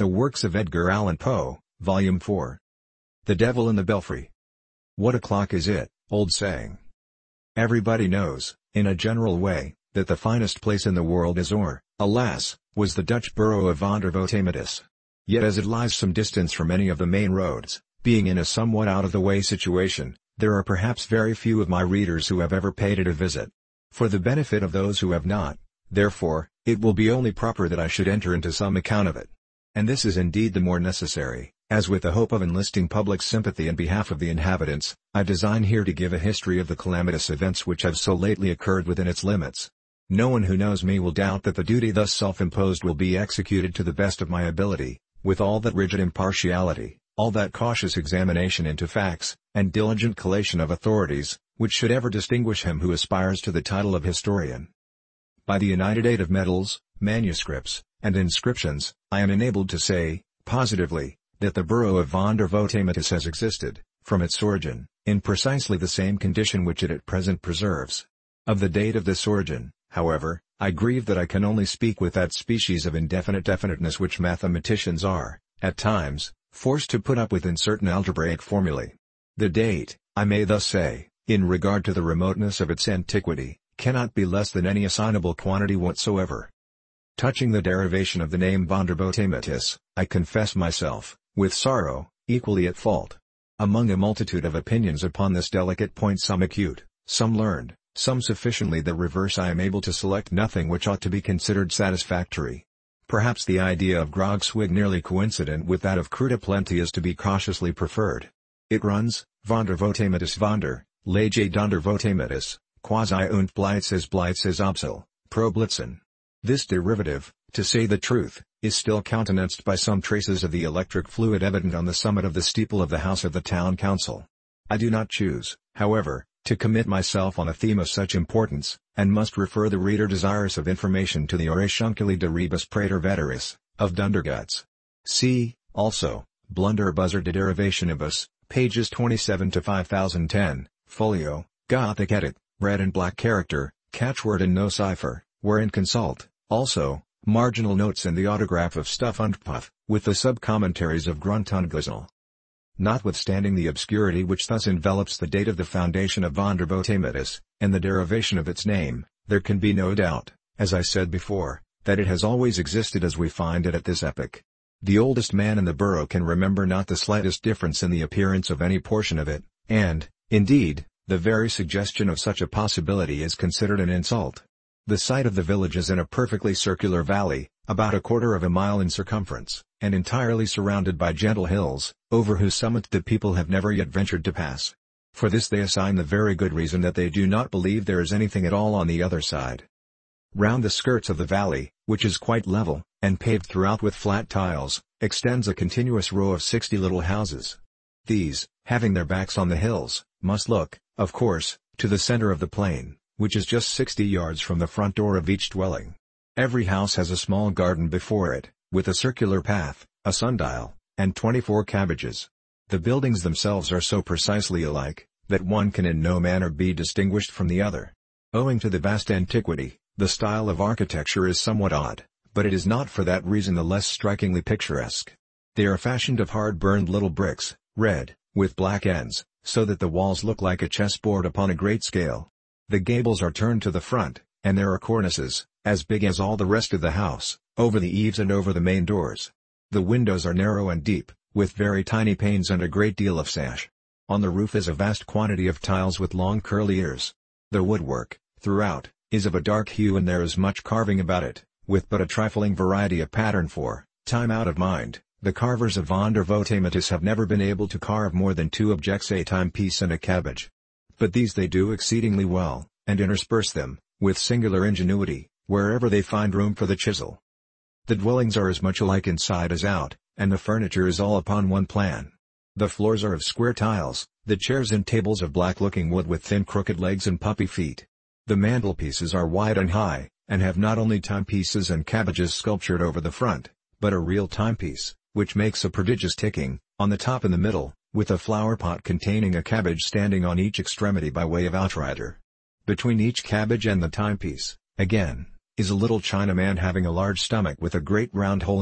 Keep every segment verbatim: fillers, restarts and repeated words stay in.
The Works of Edgar Allan Poe, Volume four. The Devil in the Belfry. What o'clock is it? Old saying. Everybody knows, in a general way, that the finest place in the world is or, alas, was the Dutch borough of Vondervottematus. Yet as it lies some distance from any of the main roads, being in a somewhat out-of-the-way situation, there are perhaps very few of my readers who have ever paid it a visit. For the benefit of those who have not, therefore, it will be only proper that I should enter into some account of it. And this is indeed the more necessary, as with the hope of enlisting public sympathy in behalf of the inhabitants, I design here to give a history of the calamitous events which have so lately occurred within its limits. No one who knows me will doubt that the duty thus self-imposed will be executed to the best of my ability, with all that rigid impartiality, all that cautious examination into facts, and diligent collation of authorities, which should ever distinguish him who aspires to the title of historian. By the united aid of medals, manuscripts, and inscriptions, I am enabled to say, positively, that the borough of Vondervottematus has existed, from its origin, in precisely the same condition which it at present preserves. Of the date of this origin, however, I grieve that I can only speak with that species of indefinite definiteness which mathematicians are, at times, forced to put up with in certain algebraic formulae. The date, I may thus say, in regard to the remoteness of its antiquity, cannot be less than any assignable quantity whatsoever. Touching the derivation of the name Vondervottematus, I confess myself, with sorrow, equally at fault. Among a multitude of opinions upon this delicate point, some acute, some learned, some sufficiently the reverse, I am able to select nothing which ought to be considered satisfactory. Perhaps the idea of Grogswig, nearly coincident with that of Cruda Plenty, is to be cautiously preferred. It runs, Vondervottematus Vonder, Lege Dondervottematus, quasi und Blitzes Blitzes Obsel, pro Blitzen. This derivative, to say the truth, is still countenanced by some traces of the electric fluid evident on the summit of the steeple of the house of the town council. I do not choose, however, to commit myself on a theme of such importance, and must refer the reader desirous of information to the Orationculi de Rebus Praetor Veteris, of Dunderguts. See, also, Blunder Buzzer de Derivationibus, pages twenty-seven to five thousand ten, folio, Gothic edit, red and black character, catchword and no cipher, wherein consult, also, marginal notes and the autograph of Stuff und Puff, with the sub-commentaries of Grunt und Glisnell. Notwithstanding the obscurity which thus envelops the date of the foundation of Vondervottematus, and the derivation of its name, there can be no doubt, as I said before, that it has always existed as we find it at this epoch. The oldest man in the borough can remember not the slightest difference in the appearance of any portion of it, and, indeed, the very suggestion of such a possibility is considered an insult. The site of the village is in a perfectly circular valley, about a quarter of a mile in circumference, and entirely surrounded by gentle hills, over whose summit the people have never yet ventured to pass. For this they assign the very good reason that they do not believe there is anything at all on the other side. Round the skirts of the valley, which is quite level, and paved throughout with flat tiles, extends a continuous row of sixty little houses. These, having their backs on the hills, must look, of course, to the center of the plain, which is just sixty yards from the front door of each dwelling. Every house has a small garden before it, with a circular path, a sundial, and twenty-four cabbages. The buildings themselves are so precisely alike, that one can in no manner be distinguished from the other. Owing to the vast antiquity, the style of architecture is somewhat odd, but it is not for that reason the less strikingly picturesque. They are fashioned of hard-burned little bricks, red, with black ends, so that the walls look like a chessboard upon a great scale. The gables are turned to the front, and there are cornices, as big as all the rest of the house, over the eaves and over the main doors. The windows are narrow and deep, with very tiny panes and a great deal of sash. On the roof is a vast quantity of tiles with long curly ears. The woodwork, throughout, is of a dark hue, and there is much carving about it, with but a trifling variety of pattern for, time out of mind. The carvers of Vondervottematus have never been able to carve more than two objects, a timepiece and a cabbage. But these they do exceedingly well, and intersperse them, with singular ingenuity, wherever they find room for the chisel. The dwellings are as much alike inside as out, and the furniture is all upon one plan. The floors are of square tiles, the chairs and tables of black-looking wood with thin crooked legs and puppy feet. The mantelpieces are wide and high, and have not only timepieces and cabbages sculptured over the front, but a real timepiece, which makes a prodigious ticking, on the top and the middle, with a flower pot containing a cabbage standing on each extremity by way of outrider. Between each cabbage and the timepiece, again, is a little Chinaman having a large stomach with a great round hole in it,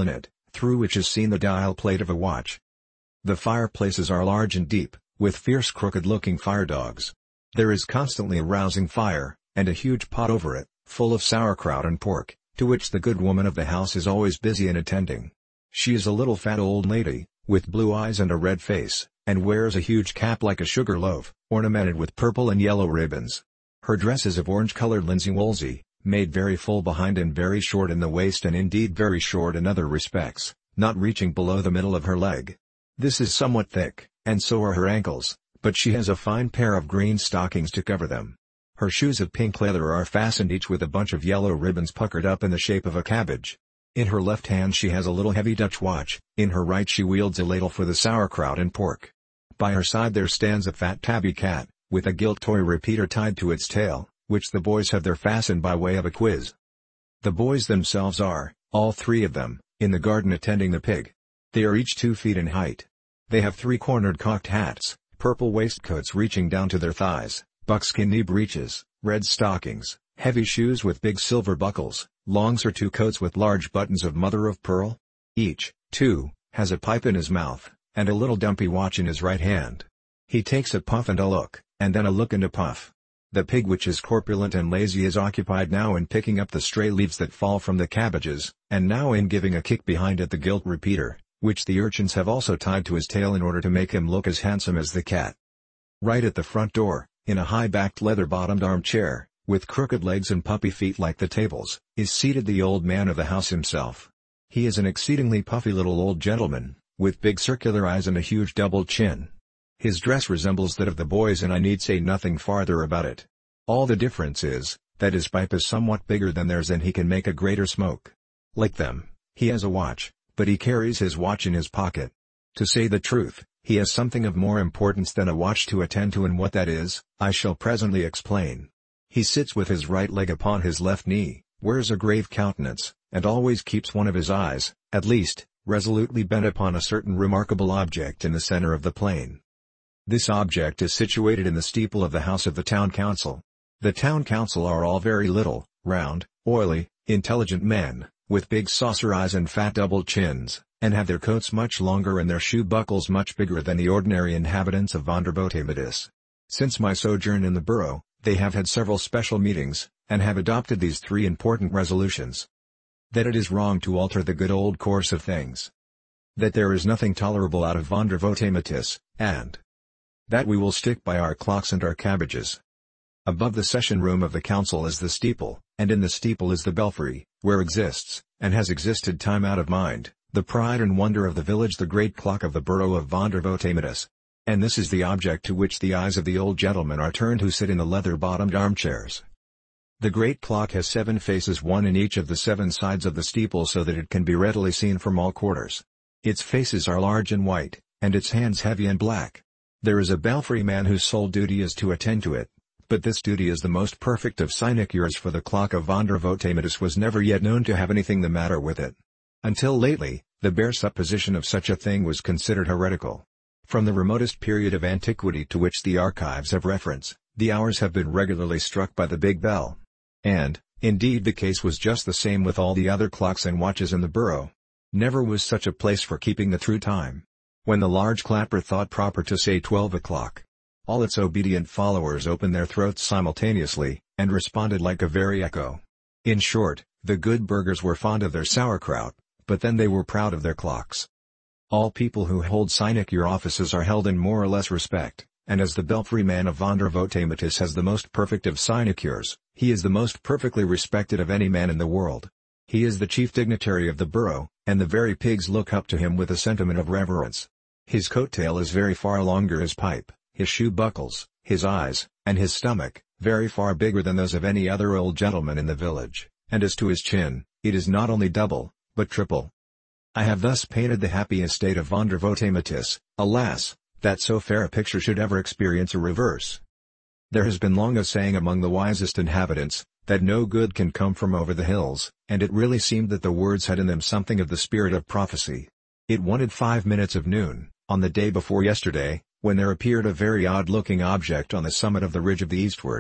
through which is seen the dial plate of a watch. The fireplaces are large and deep, with fierce crooked-looking firedogs. There is constantly a rousing fire, and a huge pot over it, full of sauerkraut and pork, to which the good woman of the house is always busy in attending. She is a little fat old lady, with blue eyes and a red face, and wears a huge cap like a sugar loaf, ornamented with purple and yellow ribbons. Her dress is of orange-colored linsey woolsey, made very full behind and very short in the waist, and indeed very short in other respects, not reaching below the middle of her leg. This is somewhat thick, and so are her ankles, but she has a fine pair of green stockings to cover them. Her shoes of pink leather are fastened each with a bunch of yellow ribbons puckered up in the shape of a cabbage. In her left hand she has a little heavy Dutch watch, in her right she wields a ladle for the sauerkraut and pork. By her side there stands a fat tabby cat, with a gilt toy repeater tied to its tail, which the boys have there fastened by way of a quiz. The boys themselves are, all three of them, in the garden attending the pig. They are each two feet in height. They have three-cornered cocked hats, purple waistcoats reaching down to their thighs, buckskin knee breeches, red stockings, heavy shoes with big silver buckles, long surtout coats with large buttons of mother-of-pearl. Each, too, has a pipe in his mouth, and a little dumpy watch in his right hand. He takes a puff and a look, and then a look and a puff. The pig, which is corpulent and lazy, is occupied now in picking up the stray leaves that fall from the cabbages, and now in giving a kick behind at the gilt repeater, which the urchins have also tied to his tail in order to make him look as handsome as the cat. Right at the front door, in a high-backed leather-bottomed armchair, with crooked legs and puppy feet like the tables, is seated the old man of the house himself. He is an exceedingly puffy little old gentleman, with big circular eyes and a huge double chin. His dress resembles that of the boys, and I need say nothing farther about it. All the difference is, that his pipe is somewhat bigger than theirs and he can make a greater smoke. Like them, he has a watch, but he carries his watch in his pocket. To say the truth, he has something of more importance than a watch to attend to, and what that is, I shall presently explain. He sits with his right leg upon his left knee, wears a grave countenance, and always keeps one of his eyes, at least, resolutely bent upon a certain remarkable object in the center of the plain. This object is situated in the steeple of the house of the town council. The town council are all very little, round, oily, intelligent men, with big saucer eyes and fat double chins, and have their coats much longer and their shoe buckles much bigger than the ordinary inhabitants of Vonderbotemitis. Since my sojourn in the borough, they have had several special meetings, and have adopted these three important resolutions. That it is wrong to alter the good old course of things. That there is nothing tolerable out of Vonderbotemitis, and that we will stick by our clocks and our cabbages. Above the session room of the council is the steeple, and in the steeple is the belfry, where exists, and has existed time out of mind, the pride and wonder of the village, the great clock of the borough of Vonderbotemitis. And this is the object to which the eyes of the old gentlemen are turned who sit in the leather-bottomed armchairs. The great clock has seven faces, one in each of the seven sides of the steeple, so that it can be readily seen from all quarters. Its faces are large and white, and its hands heavy and black. There is a belfry man whose sole duty is to attend to it, but this duty is the most perfect of sinecures, for the clock of Vonderbotemitis was never yet known to have anything the matter with it. Until lately, the bare supposition of such a thing was considered heretical. From the remotest period of antiquity to which the archives have reference, the hours have been regularly struck by the big bell. And, indeed, the case was just the same with all the other clocks and watches in the borough. Never was such a place for keeping the true time. When the large clapper thought proper to say twelve o'clock, all its obedient followers opened their throats simultaneously, and responded like a very echo. In short, the good burghers were fond of their sauerkraut, but then they were proud of their clocks. All people who hold sinecure offices are held in more or less respect, and as the belfry man of Vonderbotemitis has the most perfect of sinecures, he is the most perfectly respected of any man in the world. He is the chief dignitary of the borough, and the very pigs look up to him with a sentiment of reverence. His coat tail is very far longer, his pipe, his shoe buckles, his eyes, and his stomach, very far bigger than those of any other old gentleman in the village, and as to his chin, it is not only double, but triple. I have thus painted the happy estate of Vonderbotemitis. Alas, that so fair a picture should ever experience a reverse. There has been long a saying among the wisest inhabitants, that no good can come from over the hills, and it really seemed that the words had in them something of the spirit of prophecy. It wanted five minutes of noon, on the day before yesterday, when there appeared a very odd-looking object on the summit of the ridge of the eastward.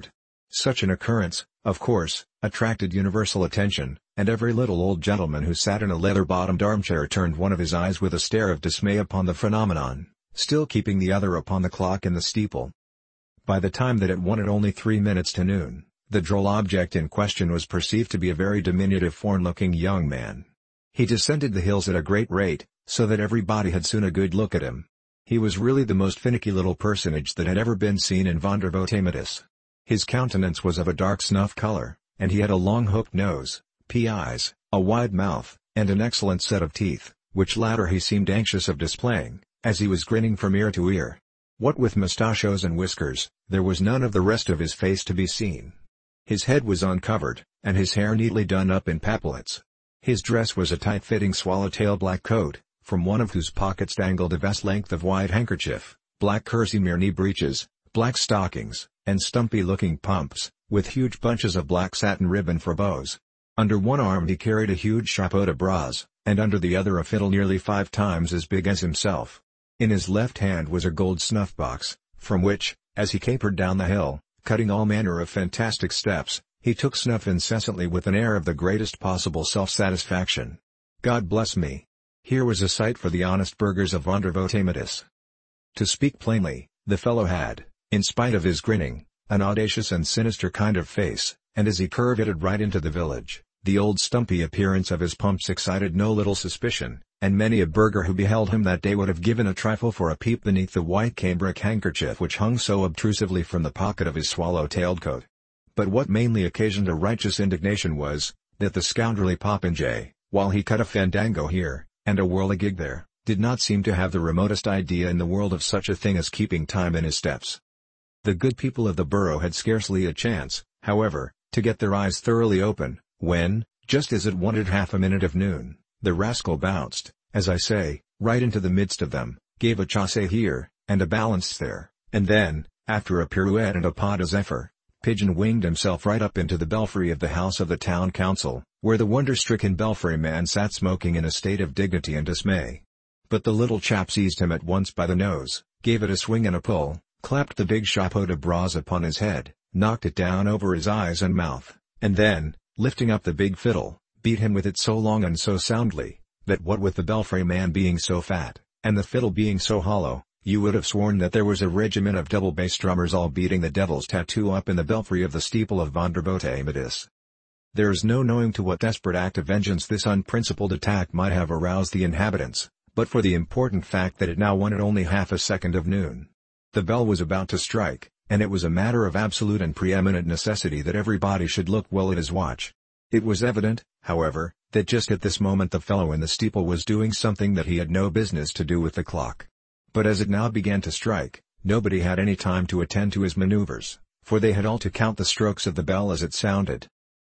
Such an occurrence, of course, attracted universal attention, and every little old gentleman who sat in a leather-bottomed armchair turned one of his eyes with a stare of dismay upon the phenomenon, still keeping the other upon the clock in the steeple. By the time that it wanted only three minutes to noon, the droll object in question was perceived to be a very diminutive foreign-looking young man. He descended the hills at a great rate, so that everybody had soon a good look at him. He was really the most finicky little personage that had ever been seen in Vondervotteimittis. His countenance was of a dark snuff color, and he had a long hooked nose, pea eyes, a wide mouth, and an excellent set of teeth, which latter he seemed anxious of displaying, as he was grinning from ear to ear. What with mustachios and whiskers, there was none of the rest of his face to be seen. His head was uncovered, and his hair neatly done up in pappolets. His dress was a tight-fitting swallow-tail black coat, from one of whose pockets dangled a vast length of white handkerchief, black kerseymere knee breeches, black stockings, and stumpy-looking pumps, with huge bunches of black satin ribbon for bows. Under one arm he carried a huge chapeau de bras, and under the other a fiddle nearly five times as big as himself. In his left hand was a gold snuff-box, from which, as he capered down the hill, cutting all manner of fantastic steps, he took snuff incessantly with an air of the greatest possible self-satisfaction. God bless me! Here was a sight for the honest burghers of Vondervotteimittis. To speak plainly, the fellow had, in spite of his grinning, an audacious and sinister kind of face, and as he curveted right into the village, the old stumpy appearance of his pumps excited no little suspicion, and many a burgher who beheld him that day would have given a trifle for a peep beneath the white cambric handkerchief which hung so obtrusively from the pocket of his swallow-tailed coat. But what mainly occasioned a righteous indignation was, that the scoundrelly popinjay, while he cut a fandango here, and a whirligig there, did not seem to have the remotest idea in the world of such a thing as keeping time in his steps. The good people of the borough had scarcely a chance, however, to get their eyes thoroughly open, when, just as it wanted half a minute of noon, the rascal bounced, as I say, right into the midst of them, gave a chasse here, and a balance there, and then, after a pirouette and a pas de zephyr, pigeon-winged himself right up into the belfry of the house of the town council, where the wonder-stricken belfry-man sat smoking in a state of dignity and dismay. But the little chap seized him at once by the nose, gave it a swing and a pull, clapped the big chapeau de bras upon his head, knocked it down over his eyes and mouth, and then, lifting up the big fiddle, beat him with it so long and so soundly, that what with the belfry-man being so fat, and the fiddle being so hollow, you would have sworn that there was a regiment of double bass drummers all beating the devil's tattoo up in the belfry of the steeple of Vondervotteimittis. There is no knowing to what desperate act of vengeance this unprincipled attack might have aroused the inhabitants, but for the important fact that it now wanted only half a second of noon. The bell was about to strike, and it was a matter of absolute and preeminent necessity that everybody should look well at his watch. It was evident, however, that just at this moment the fellow in the steeple was doing something that he had no business to do with the clock. But as it now began to strike, nobody had any time to attend to his maneuvers, for they had all to count the strokes of the bell as it sounded.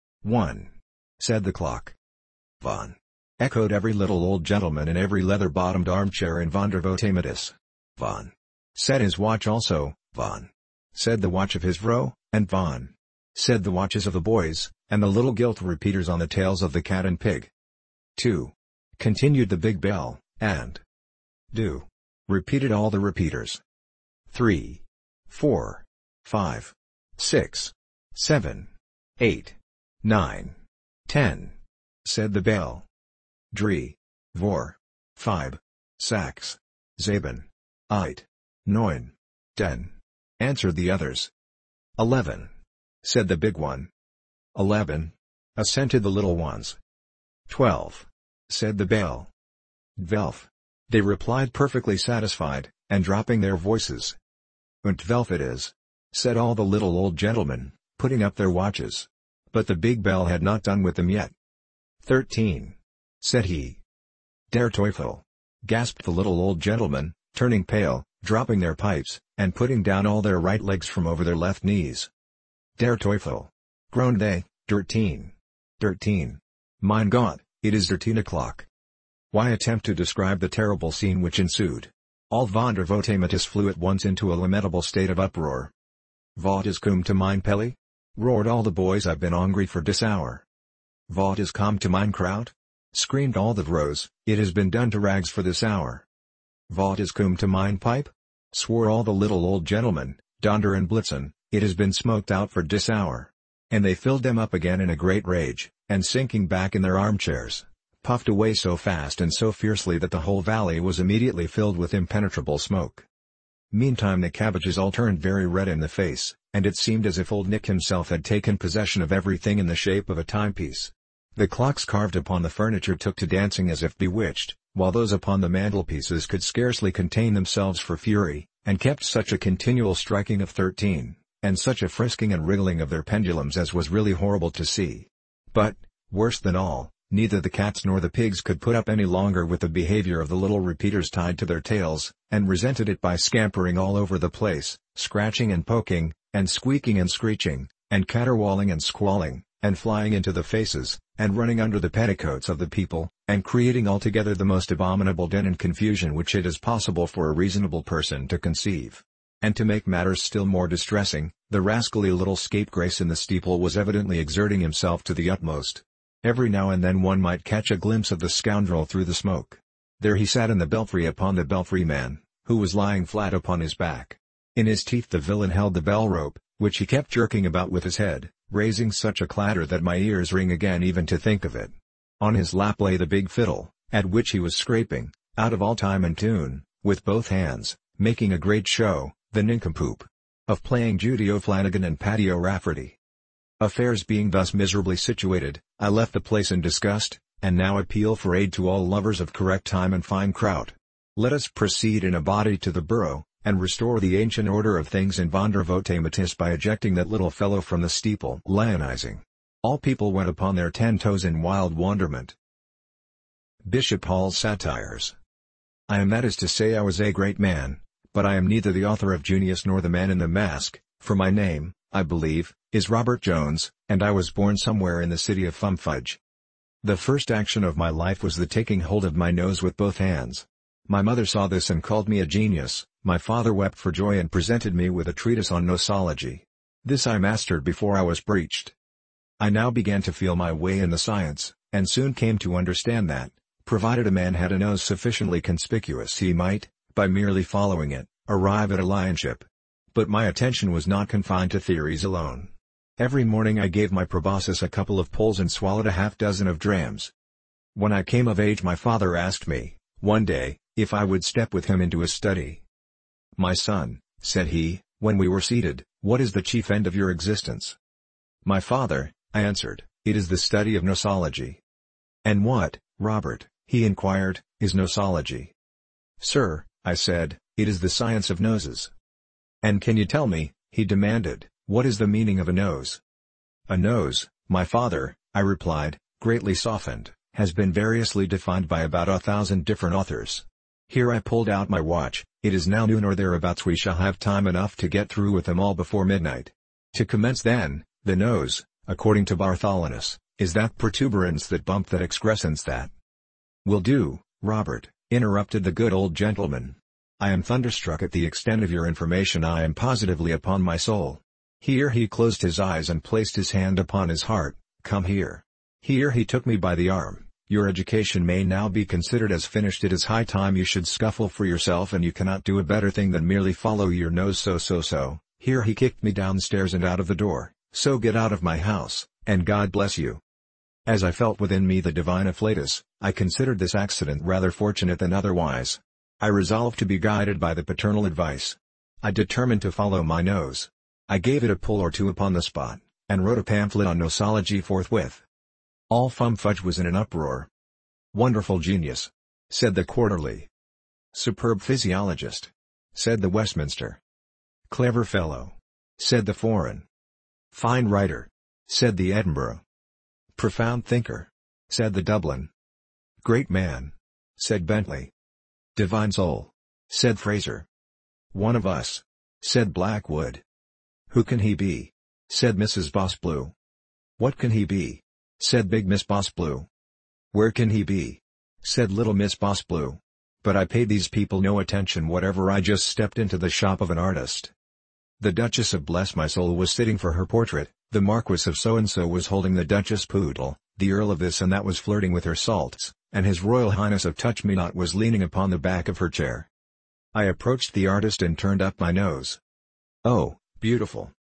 One, said the clock. Von, echoed every little old gentleman in every leather-bottomed armchair in Vondervotteimittis. Von, said his watch also. Von, said the watch of his vrouw, and Von, said the watches of the boys, and the little gilt repeaters on the tails of the cat and pig. Two, continued the big bell, and do, repeated all the repeaters. Three, four, five, six, seven, eight, nine, ten, said the bell. Drie, voor, five, six, zeven, eight, nine, ten, answered the others. Eleven, said the big one. Eleven, assented the little ones. Twelve, said the bell. Twelve, they replied perfectly satisfied, and dropping their voices. Und twelve it is, said all the little old gentlemen, putting up their watches. But the big bell had not done with them yet. Thirteen, said he. Der Teufel, gasped the little old gentlemen, turning pale, dropping their pipes, and putting down all their right legs from over their left knees. Der Teufel, groaned they. Dertien. Dertien. Mein Gott, it is dertien o'clock. Why attempt to describe the terrible scene which ensued? All Vondervotteimittis flew at once into a lamentable state of uproar. Wat is cum to mein Pelly? Roared all the boys. I've been hungry for dis hour. Wat is come to mein Kraut? Screamed all the vrouws. It has been done to rags for this hour. Wat is cum to mein Pipe? Swore all the little old gentlemen, Donder and Blitzen, "It has been smoked out for dis hour." And they filled them up again in a great rage, and sinking back in their armchairs, puffed away so fast and so fiercely that the whole valley was immediately filled with impenetrable smoke. Meantime the cabbages all turned very red in the face, and it seemed as if Old Nick himself had taken possession of everything in the shape of a timepiece. The clocks carved upon the furniture took to dancing as if bewitched, while those upon the mantelpieces could scarcely contain themselves for fury, and kept such a continual striking of thirteen, and such a frisking and wriggling of their pendulums as was really horrible to see. But, worse than all, neither the cats nor the pigs could put up any longer with the behavior of the little repeaters tied to their tails, and resented it by scampering all over the place, scratching and poking, and squeaking and screeching, and caterwauling and squalling, and flying into the faces, and running under the petticoats of the people, and creating altogether the most abominable din and confusion which it is possible for a reasonable person to conceive. And to make matters still more distressing, the rascally little scapegrace in the steeple was evidently exerting himself to the utmost. Every now and then one might catch a glimpse of the scoundrel through the smoke. There he sat in the belfry upon the belfry man, who was lying flat upon his back. In his teeth the villain held the bell rope, which he kept jerking about with his head, raising such a clatter that my ears ring again even to think of it. On his lap lay the big fiddle, at which he was scraping, out of all time and tune, with both hands, making a great show, the nincompoop, of playing Judy O'Flanagan and Paddy O'Rafferty. Affairs being thus miserably situated, I left the place in disgust, and now appeal for aid to all lovers of correct time and fine kraut. Let us proceed in a body to the borough, and restore the ancient order of things in Vondervotametis by ejecting that little fellow from the steeple. Lionizing. All people went upon their ten toes in wild wonderment. Bishop Hall's Satires. I am, that is to say, I was a great man, but I am neither the author of Junius nor the Man in the Mask, for my name, I believe, is Robert Jones, and I was born somewhere in the city of Fumfudge. The first action of my life was the taking hold of my nose with both hands. My mother saw this and called me a genius. My father wept for joy and presented me with a treatise on nosology. This I mastered before I was breeched. I now began to feel my way in the science, and soon came to understand that, provided a man had a nose sufficiently conspicuous, he might, by merely following it, arrive at a lionship. But my attention was not confined to theories alone. Every morning I gave my proboscis a couple of pulls and swallowed a half dozen of drams. When I came of age my father asked me, one day, if I would step with him into his study. "My son," said he, when we were seated, "what is the chief end of your existence?" "My father," I answered, "it is the study of nosology." "And what, Robert," he inquired, "is nosology?" "Sir," I said, "it is the science of noses." "And can you tell me," he demanded, "what is the meaning of a nose?" "A nose, my father," I replied, greatly softened, "has been variously defined by about a thousand different authors." Here I pulled out my watch. It is now noon or thereabouts. We shall have time enough to get through with them all before midnight. To commence then, the nose, according to Bartholinus, is that protuberance, that bump, that excrescence, that... "Will do, Robert," interrupted the good old gentleman. "I am thunderstruck at the extent of your information. I am positively, upon my soul." Here he closed his eyes and placed his hand upon his heart. "Come here." Here he took me by the arm. "Your education may now be considered as finished. It is high time you should scuffle for yourself, and you cannot do a better thing than merely follow your nose. So so so." Here he kicked me downstairs and out of the door. "So get out of my house, and God bless you." As I felt within me the divine afflatus, I considered this accident rather fortunate than otherwise. I resolved to be guided by the paternal advice. I determined to follow my nose. I gave it a pull or two upon the spot, and wrote a pamphlet on nosology forthwith. All Fumfudge was in an uproar. "Wonderful genius," said the Quarterly. "Superb physiologist," said the Westminster. "Clever fellow," said the Foreign. "Fine writer," said the Edinburgh. "Profound thinker," said the Dublin. "Great man," said Bentley. "Divine soul," said Fraser. "One of us," said Blackwood. "Who can he be?" said Missus Bossblue. "What can he be?" said Big Miss Bossblue. "Where can he be?" said Little Miss Bossblue. But I paid these people no attention whatever. I just stepped into the shop of an artist. The Duchess of Bless My Soul was sitting for her portrait, the Marquis of So-and-so was holding the Duchess Poodle, the Earl of this and that was flirting with her salts, and His Royal Highness of Touch-Me-Not was leaning upon the back of her chair. I approached the artist and turned up my nose. "Oh, beautiful!"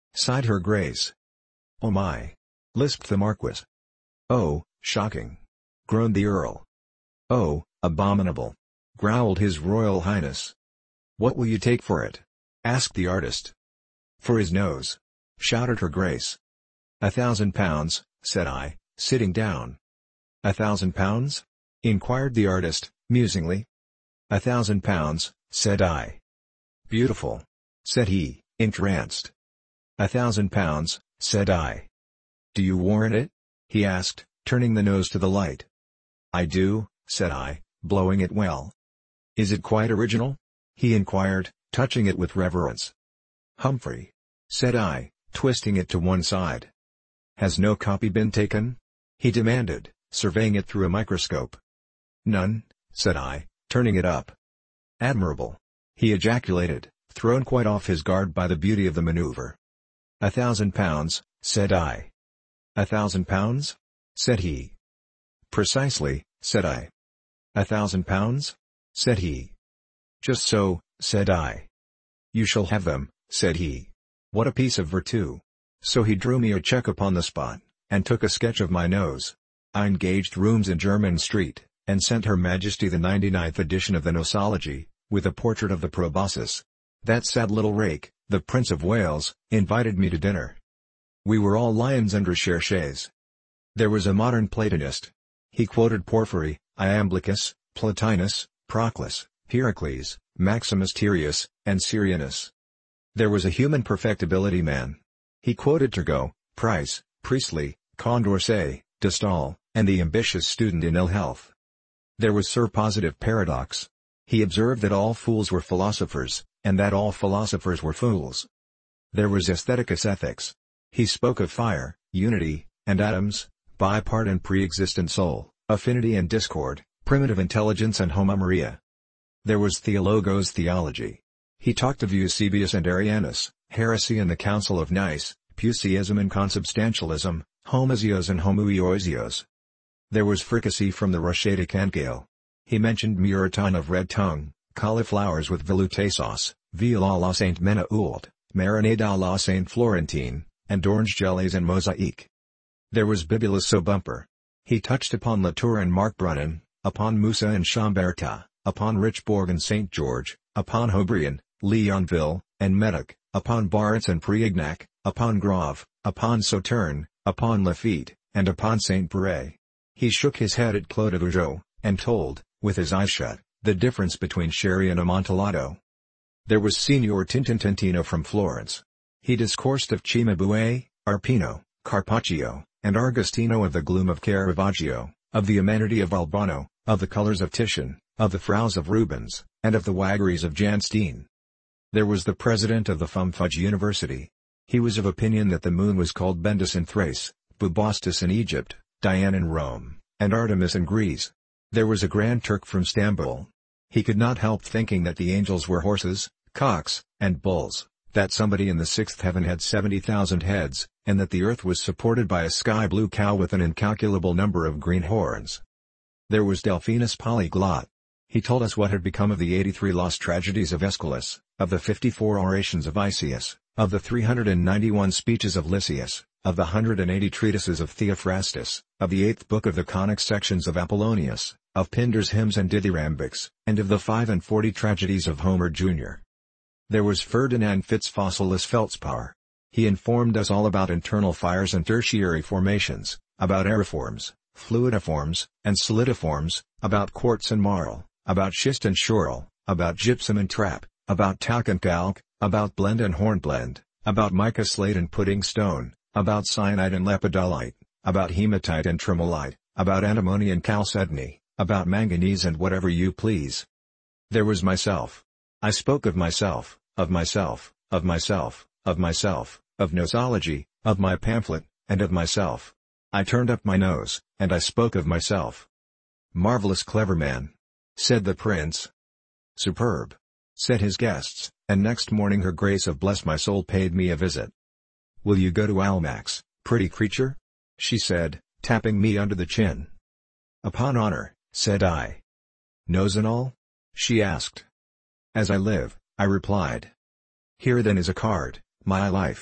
sighed her grace. "Oh my!" lisped the Marquis. "Oh, shocking!" groaned the Earl. "Oh, abominable!" growled His Royal Highness. "What will you take for it?" asked the artist. "For his nose!" shouted her grace. "A thousand pounds," said I, sitting down. "A thousand pounds?" inquired the artist, musingly. "A thousand pounds," said I. "Beautiful!" said he, entranced. "A thousand pounds," said I. "Do you warrant it?" he asked, turning the nose to the light. "I do," said I, blowing it well. "Is it quite original?" he inquired, touching it with reverence. "Humphrey," said I, twisting it to one side. "Has no copy been taken?" he demanded, surveying it through a microscope. "None," said I, turning it up. "Admirable!" he ejaculated, thrown quite off his guard by the beauty of the maneuver. "A thousand pounds," said I. "A thousand pounds?" said he. "Precisely," said I. "A thousand pounds?" said he. "Just so," said I. "You shall have them," said he. What a piece of virtu! So he drew me a cheque upon the spot, and took a sketch of my nose. I engaged rooms in Jermyn Street, and sent Her Majesty the ninety-ninth edition of the Nosology, with a portrait of the proboscis. That sad little rake, the Prince of Wales, invited me to dinner. We were all lions and recherches. There was a modern Platonist. He quoted Porphyry, Iamblichus, Plotinus, Proclus, Pericles, Maximus Tyrius, and Syrianus. There was a human perfectibility man. He quoted Turgot, Price, Priestley, Condorcet, de Staël, and the ambitious student in ill health. There was Sir Positive Paradox. He observed that all fools were philosophers, and that all philosophers were fools. There was Aestheticus Ethics. He spoke of fire, unity, and atoms, bipart and pre-existent soul, affinity and discord, primitive intelligence and Homo Maria. There was Theologos Theology. He talked of Eusebius and Arianus, heresy and the Council of Nice, Puseyism and consubstantialism, homoousios and homoousios. There was Fricassee from the Rocher de Cancale. He mentioned Muraton of red tongue, cauliflowers with velouté sauce, veal à la Saint Menehould, marinade à la Saint Florentine, and orange jellies and mosaic. There was Bibulus au Bumper. He touched upon Latour and Mark Brunnen, upon Musa and Chambertin, upon Richebourg and Saint George, upon Haut-Brion, Leonville, and Medoc, upon Barretz and Prieignac, upon Grave, upon Sauterne, upon Lafitte, and upon Saint-Péray. He shook his head at Claude Vougeot, and told, with his eyes shut, the difference between sherry and Amontillado. There was Signor Tintintantino from Florence. He discoursed of Cimabue, Arpino, Carpaccio, and Agostino, of the gloom of Caravaggio, of the amenity of Albano, of the colors of Titian, of the frowns of Rubens, and of the waggeries of Jan Steen. There was the president of the Fumfudge University. He was of opinion that the moon was called Bendis in Thrace, Bubastis in Egypt, Diane in Rome, and Artemis in Greece. There was a Grand Turk from Stamboul. He could not help thinking that the angels were horses, cocks, and bulls, that somebody in the sixth heaven had seventy thousand heads, and that the earth was supported by a sky-blue cow with an incalculable number of green horns. There was Delphinus Polyglot. He told us what had become of the eighty-three lost tragedies of Aeschylus, of the fifty-four orations of Isius, of the three hundred ninety-one speeches of Lysias, of the one hundred eighty treatises of Theophrastus, of the eighth book of the conic sections of Apollonius, of Pindar's hymns and dithyrambics, and of the five and forty tragedies of Homer Junior There was Ferdinand Fitzfossilis Feltzpower. He informed us all about internal fires and tertiary formations, about aeriforms, fluidiforms, and solidiforms, about quartz and marl, about schist and schorl, about gypsum and trap, about talc and calc, about blende and hornblende, about mica slate and pudding stone, about cyanide and lepidolite, about hematite and tremolite, about antimony and chalcedony, about manganese and whatever you please. There was myself. I spoke of myself, of myself, of myself, of myself, of nosology, of my pamphlet, and of myself. I turned up my nose, and I spoke of myself. "Marvelous clever man," said the prince. "Superb," said his guests, and next morning her Grace of Bless My Soul paid me a visit. "Will you go to Almack's, pretty creature?" she said, tapping me under the chin. "Upon honor," said I. "Nose and all?" she asked. "As I live," I replied. "Here then is a card, my life.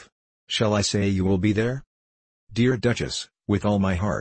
Shall I say you will be there? Dear Duchess, with all my heart.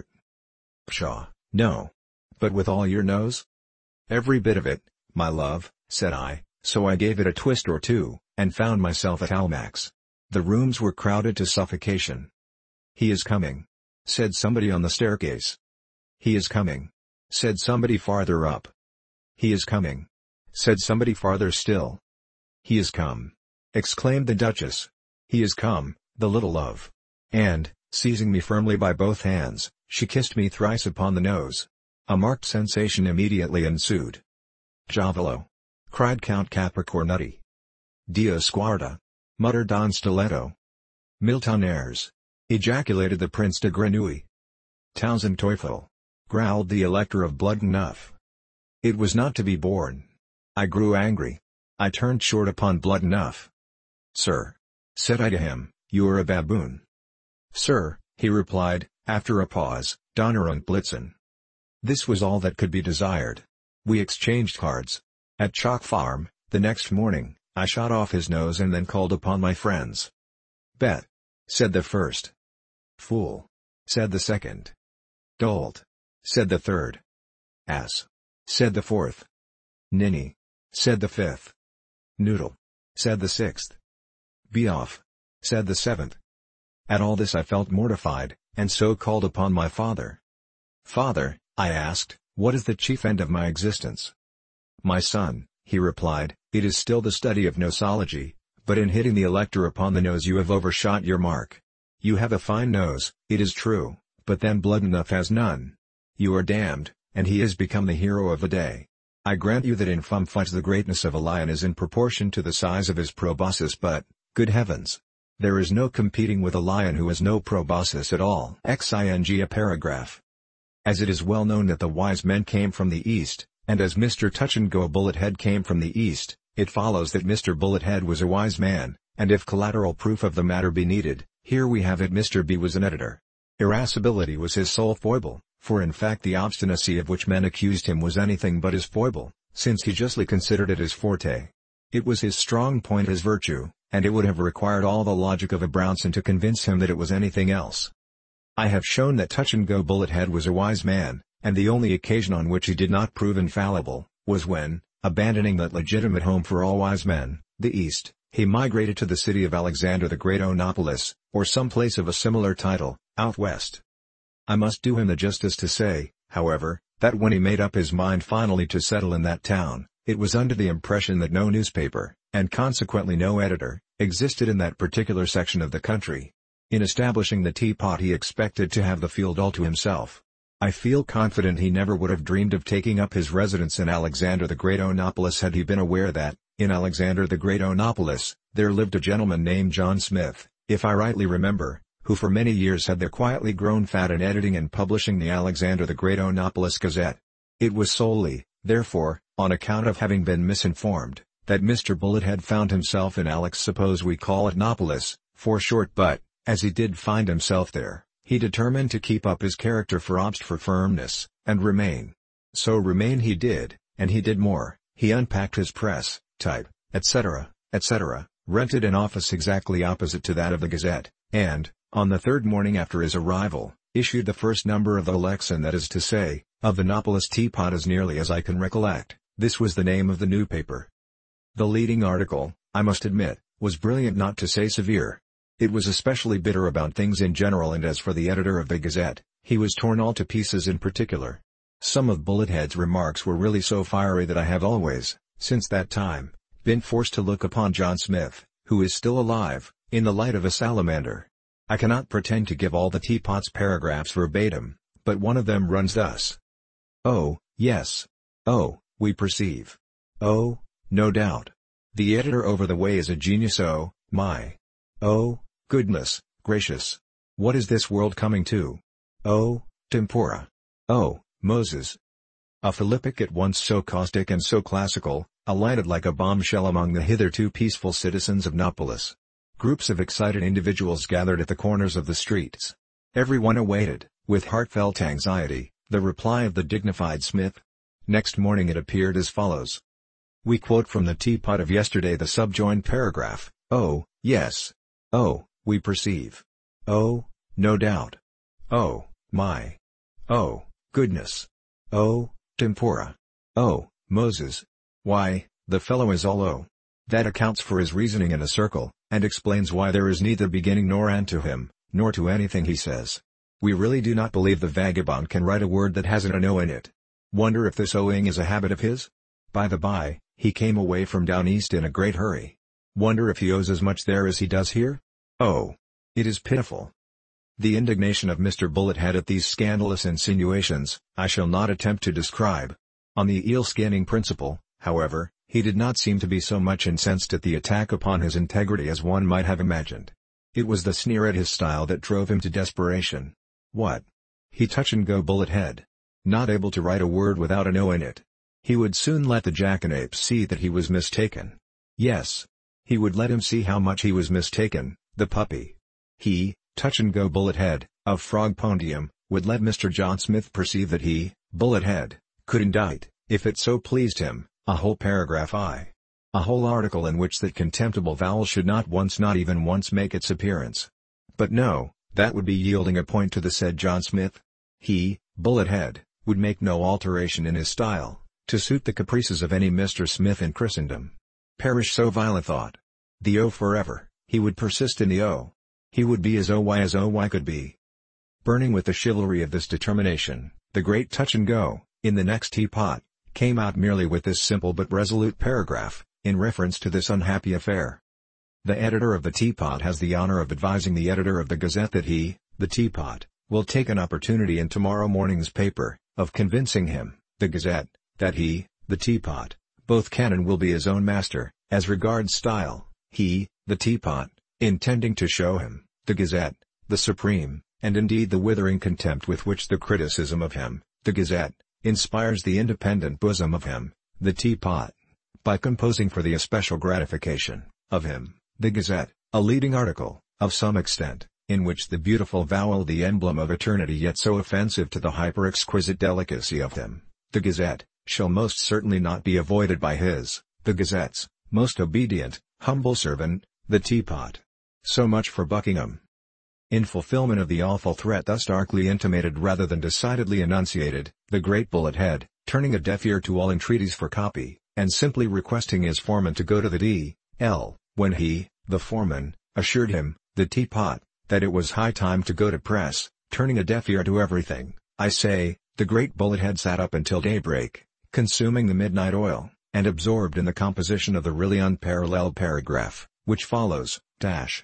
Pshaw, no. But with all your nose? Every bit of it, my love, said I, so I gave it a twist or two, and found myself at Almack's. The rooms were crowded to suffocation. He is coming, said somebody on the staircase. He is coming, said somebody farther up. He is coming, said somebody farther still. He is come, exclaimed the Duchess. He is come, the little love. And, seizing me firmly by both hands, she kissed me thrice upon the nose. A marked sensation immediately ensued. Giavolo! Cried Count Capricornutti. Dios guarda! Muttered Don Stiletto. Mille tonnerres! Ejaculated the Prince de Grenouille. Tausend Teufel! Growled the Elector of Blood-and-Nuff. It was not to be borne. I grew angry. I turned short upon Blood-and-Nuff. Sir, said I to him, you are a baboon. Sir, he replied, after a pause, Donner und Blitzen. This was all that could be desired. We exchanged cards. At Chalk Farm, the next morning, I shot off his nose and then called upon my friends. Bet, said the first. Fool, said the second. Dolt, said the third. Ass, said the fourth. Ninny, said the fifth. Noodle, said the sixth. Be off, said the seventh. At all this I felt mortified, and so called upon my father. Father, I asked, what is the chief end of my existence? My son, he replied, it is still the study of nosology, but in hitting the Elector upon the nose you have overshot your mark. You have a fine nose, it is true, but then Blood-and-Nuff has none. You are damned, and he has become the hero of the day. I grant you that in Fumfudge the greatness of a lion is in proportion to the size of his proboscis, but, good heavens! There is no competing with a lion who has no proboscis at all. Xing a paragraph. As it is well known that the wise men came from the East, and as Mister Touch-and-Go Bullethead came from the East, it follows that Mister Bullethead was a wise man, and if collateral proof of the matter be needed, here we have it. Mister B was an editor. Irascibility was his sole foible, for in fact the obstinacy of which men accused him was anything but his foible, since he justly considered it his forte. It was his strong point, his virtue, and it would have required all the logic of a Brownson to convince him that it was anything else. I have shown that Touch-and-Go Bullethead was a wise man, and the only occasion on which he did not prove infallible, was when, abandoning that legitimate home for all wise men, the East, he migrated to the city of Alexander the Great, Onopolis, or some place of a similar title, out west. I must do him the justice to say, however, that when he made up his mind finally to settle in that town, it was under the impression that no newspaper, and consequently no editor, existed in that particular section of the country. In establishing the Teapot he expected to have the field all to himself. I feel confident he never would have dreamed of taking up his residence in Alexander the Great Onopolis had he been aware that, in Alexander the Great Onopolis, there lived a gentleman named John Smith, if I rightly remember, who for many years had there quietly grown fat in editing and publishing the Alexander the Great Onopolis Gazette. It was solely, therefore, on account of having been misinformed, that Mister Bullethead found himself in Alex, suppose we call it Nopolis, for short, but, as he did find himself there, he determined to keep up his character for obst for firmness, and remain. So remain he did, and he did more, he unpacked his press, type, et cetera, et cetera, rented an office exactly opposite to that of the Gazette, and, on the third morning after his arrival, issued the first number of the Lexan, that is to say, of the Nopolis Teapot, as nearly as I can recollect. This was the name of the new paper. The leading article, I must admit, was brilliant, not to say severe. It was especially bitter about things in general, and as for the editor of the Gazette, he was torn all to pieces in particular. Some of Bullethead's remarks were really so fiery that I have always, since that time, been forced to look upon John Smith, who is still alive, in the light of a salamander. I cannot pretend to give all the Teapot's paragraphs verbatim, but one of them runs thus. Oh, yes. Oh, we perceive. Oh, no doubt. The editor over the way is a genius. Oh, my. Oh, goodness gracious. What is this world coming to? Oh, tempora. Oh, Moses. A philippic at once so caustic and so classical, alighted like a bombshell among the hitherto peaceful citizens of Nopolis. Groups of excited individuals gathered at the corners of the streets. Everyone awaited, with heartfelt anxiety, the reply of the dignified Smith. Next morning it appeared as follows. We quote from the Teapot of yesterday the subjoined paragraph. Oh, yes. Oh, we perceive. Oh, no doubt. Oh, my. Oh, goodness. Oh, tempora. Oh, Moses. Why, the fellow is all oh. That accounts for his reasoning in a circle, and explains why there is neither beginning nor end to him, nor to anything he says. We really do not believe the vagabond can write a word that hasn't an O in it. Wonder if this owing is a habit of his? By the by, he came away from down east in a great hurry. Wonder if he owes as much there as he does here? Oh! It is pitiful. The indignation of Mister Bullethead at these scandalous insinuations, I shall not attempt to describe. On the eel-skinning principle, however, he did not seem to be so much incensed at the attack upon his integrity as one might have imagined. It was the sneer at his style that drove him to desperation. What? He touch-and-go Bullethead. Not able to write a word without an O in it. He would soon let the jackanapes see that he was mistaken. Yes. He would let him see how much he was mistaken, the puppy. He, touch-and-go Bullethead, of Frogpondium, would let Mister John Smith perceive that he, Bullethead, could indict, if it so pleased him, a whole paragraph I. A whole article in which that contemptible vowel should not once not even once make its appearance. But no, that would be yielding a point to the said John Smith. He, Bullethead, would make no alteration in his style, to suit the caprices of any Mister Smith in Christendom. Perish so vile a thought. The O forever, he would persist in the O. He would be as O Y as O Y could be. Burning with the chivalry of this determination, the great touch-and-go, in the next teapot, came out merely with this simple but resolute paragraph, in reference to this unhappy affair. The editor of the Teapot has the honor of advising the editor of the Gazette that he, the Teapot, will take an opportunity in tomorrow morning's paper, of convincing him, the Gazette, that he, the Teapot, both can and will be his own master, as regards style, he, the Teapot, intending to show him, the Gazette, the supreme, and indeed the withering contempt with which the criticism of him, the Gazette, inspires the independent bosom of him, the Teapot, by composing for the especial gratification of him, the Gazette, a leading article, of some extent, in which the beautiful vowel, the emblem of eternity yet so offensive to the hyper-exquisite delicacy of him, the Gazette, shall most certainly not be avoided by his, the Gazette's, most obedient, humble servant, the Teapot. So much for Buckingham. In fulfillment of the awful threat thus darkly intimated rather than decidedly enunciated, the great Bullethead, turning a deaf ear to all entreaties for copy, and simply requesting his foreman to go to the D L, when he, the foreman, assured him, the Teapot, that it was high time to go to press, turning a deaf ear to everything, I say, the great Bullethead sat up until daybreak, consuming the midnight oil, and absorbed in the composition of the really unparalleled paragraph, which follows, dash.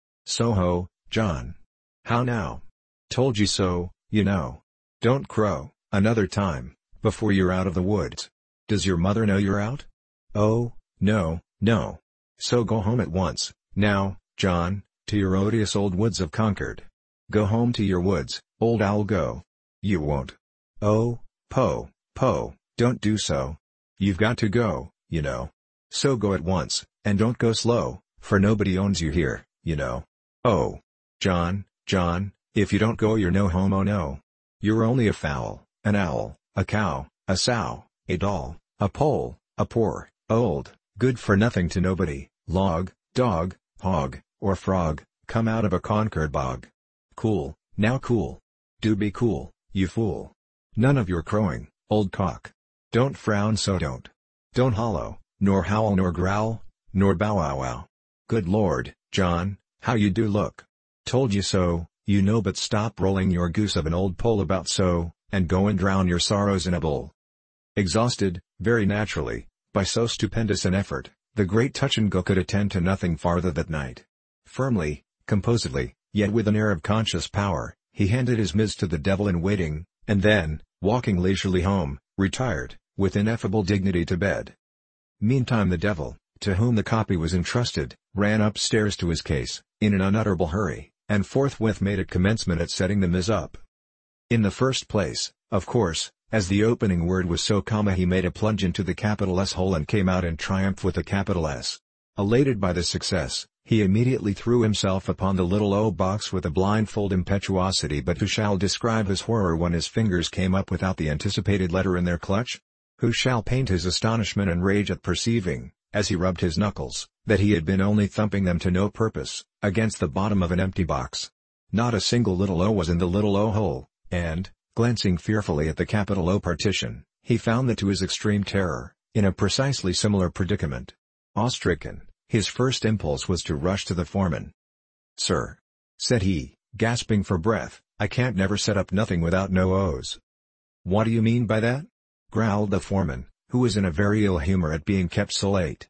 So-ho, John. How now? Told you so, you know. Don't crow, another time, before you're out of the woods. Does your mother know you're out? Oh, no, no. So go home at once, now, John, to your odious old woods of Concord. Go home to your woods, old owl, go. You won't. Oh, Po, Po, don't do so. You've got to go, you know. So go at once, and don't go slow, for nobody owns you here, you know. Oh. John, John, if you don't go you're no home, oh no. You're only a fowl, an owl, a cow, a sow, a doll, a pole, a poor, old, good-for-nothing to nobody, log, dog, hog, or frog, come out of a Concord bog. Cool, now cool. Do be cool, you fool. None of your crowing, old cock. Don't frown so don't. Don't hollow, nor howl nor growl, nor bow-wow-wow. Good Lord, John, how you do look. Told you so, you know, but stop rolling your goose of an old pole about so, and go and drown your sorrows in a bowl. Exhausted, very naturally, by so stupendous an effort, the great touch-and-go could attend to nothing farther that night. Firmly, composedly, yet with an air of conscious power, he handed his miss to the devil in waiting, and then, walking leisurely home, retired, with ineffable dignity to bed. Meantime the devil, to whom the copy was entrusted, ran upstairs to his case, in an unutterable hurry, and forthwith made a commencement at setting the miss up. In the first place, of course, as the opening word was so comma, he made a plunge into the capital S hole and came out in triumph with a capital S. Elated by the success, he immediately threw himself upon the little O box with a blindfold impetuosity, but who shall describe his horror when his fingers came up without the anticipated letter in their clutch? Who shall paint his astonishment and rage at perceiving, as he rubbed his knuckles, that he had been only thumping them to no purpose, against the bottom of an empty box. Not a single little O was in the little O hole, and, glancing fearfully at the capital O partition, he found that to his extreme terror, in a precisely similar predicament. Awe-stricken, his first impulse was to rush to the foreman. "Sir," said he, gasping for breath, "I can't never set up nothing without no O's." "What do you mean by that?" growled the foreman, who was in a very ill humor at being kept so late.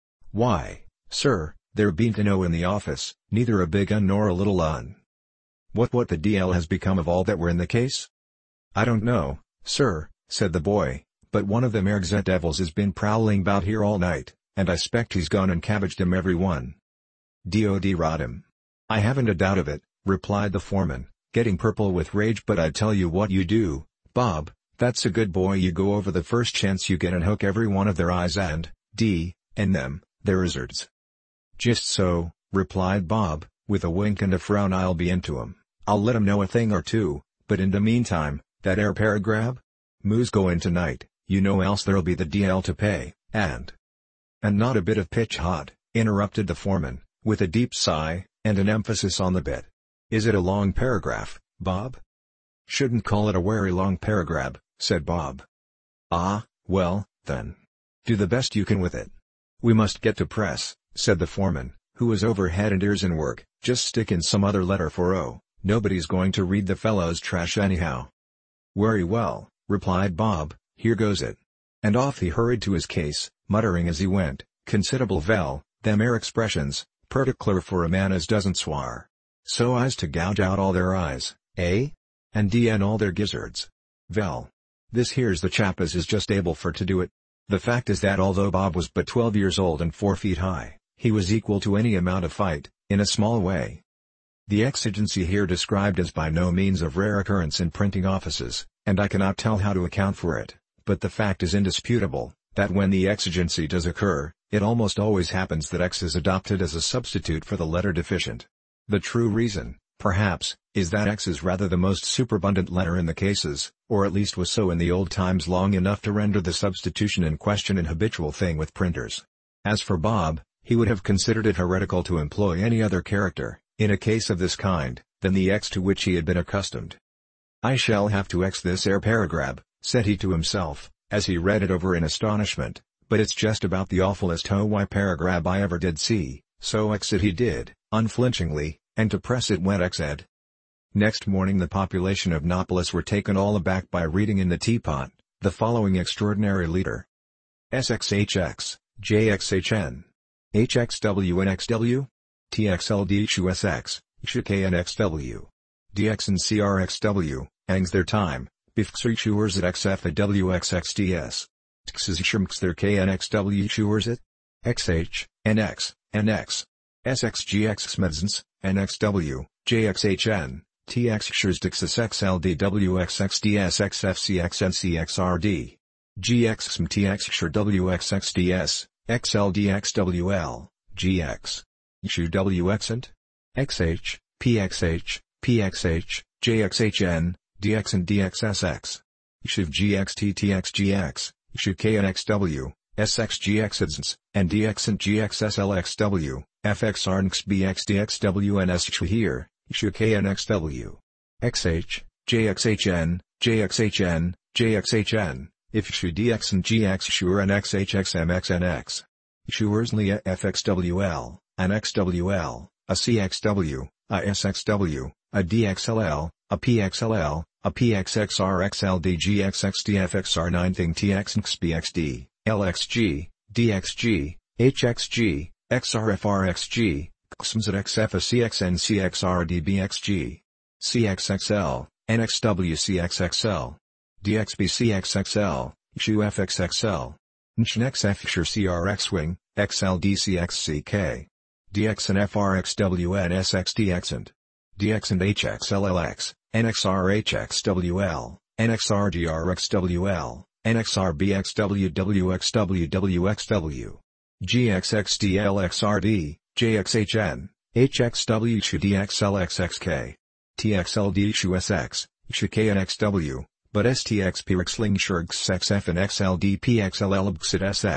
"Why, sir, there bean't an O in the office, neither a big un nor a little un." "What what the D L has become of all that were in the case?" "I don't know, sir," said the boy, "but one of them Ergzet devils has been prowling about here all night, and I spect he's gone and cabbaged 'em every one." "Dod rot him. I haven't a doubt of it," replied the foreman, getting purple with rage. "But I tell you what you do, Bob, that's a good boy, you go over the first chance you get and hook every one of their eyes and, d, and them, their izzards." "Just so," replied Bob, with a wink and a frown. "I'll be into 'em, I'll let 'em know a thing or two, but in the meantime, that air paragrab? Moo's goin' tonight, you know, else there'll be the D L to pay, and—" "And not a bit of pitch hot," interrupted the foreman, with a deep sigh, and an emphasis on the bit. "Is it a long paragraph, Bob?" "Shouldn't call it a werry long paragraph," said Bob. "Ah, well, then. Do the best you can with it." "We must get to press," said the foreman, who was over head and ears in work. "Just stick in some other letter for O, nobody's going to read the fellow's trash anyhow." "Werry well," replied Bob, "here goes it." And off he hurried to his case, muttering as he went, "Considerable vell, them air expressions, perticler for a man as doesn't swar. So as to gouge out all their eyes, eh? And d n all their gizzards. Vell. This here's the chap as is just able for to do it." The fact is that although Bob was but twelve years old and four feet high, he was equal to any amount of fight, in a small way. The exigency here described is by no means of rare occurrence in printing offices, and I cannot tell how to account for it, but the fact is indisputable, that when the exigency does occur, it almost always happens that X is adopted as a substitute for the letter deficient. The true reason, perhaps, is that X is rather the most superabundant letter in the cases, or at least was so in the old times long enough to render the substitution in question an habitual thing with printers. As for Bob, he would have considered it heretical to employ any other character, in a case of this kind, than the X to which he had been accustomed. "I shall have to X this air paragraph," said he to himself, as he read it over in astonishment, "but it's just about the awfulest H O Y paragraph I ever did see," so X it he did, unflinchingly, and to press it went X ed. Next morning the population of Nopolis were taken all aback by reading in the teapot, the following extraordinary leader. S X H X, J X H N, H X W N X W, T X L D Q S X, Sh K N X W, D X and C R X W, Angs their time, Bifxer Chewers at X F A W X X D S, Txes Shrimks their K N X W Chewers at X H, N X, N X, S X G X Smedzens, N X W, J X H N, T X Xers Dixis X L D W X X D S X F C X N C X R D, G X S M T X Xer W X X D S, X L D X W L, G X, Xu W Xant, X H, P X H, P X H, J X H N, D X and D X S X, Xiv G X T T X G X, Xu K N X W, S X G X Eds, and D X and G X S L X W, F X R N X B X D X W N S Xu here, Xu K N X W, X H, J X H N, J X H N, J X H N, if Xu D X and G X Xur and X H X M X N X, Xurs Lia F X W L, an X W L, a C X W, a S X W, a D X L L, a P X L L, a P X X R X L D G X X D F X R nine thing T X X B X D, L X G, D X G, H X G, X R F R X G, X M Z X F A C X N C X R D B X G, C X X L, N X W C X X L, D X B C X X L, Xu F X X L, N X N X F Xer C R X Wing, X L D C X C K, D X and F R X W N S X D X and D X and H X L L X, N X R H X W L, N X R G R X W L, N X R B X W W X W W X W, G X X D L X R D, J X H N, H X W Xu D X L X X K, T X L D Xu S X, Xu K N X W, but S T X P X Ling Shurgs X F and X L D P X L L B X at S X,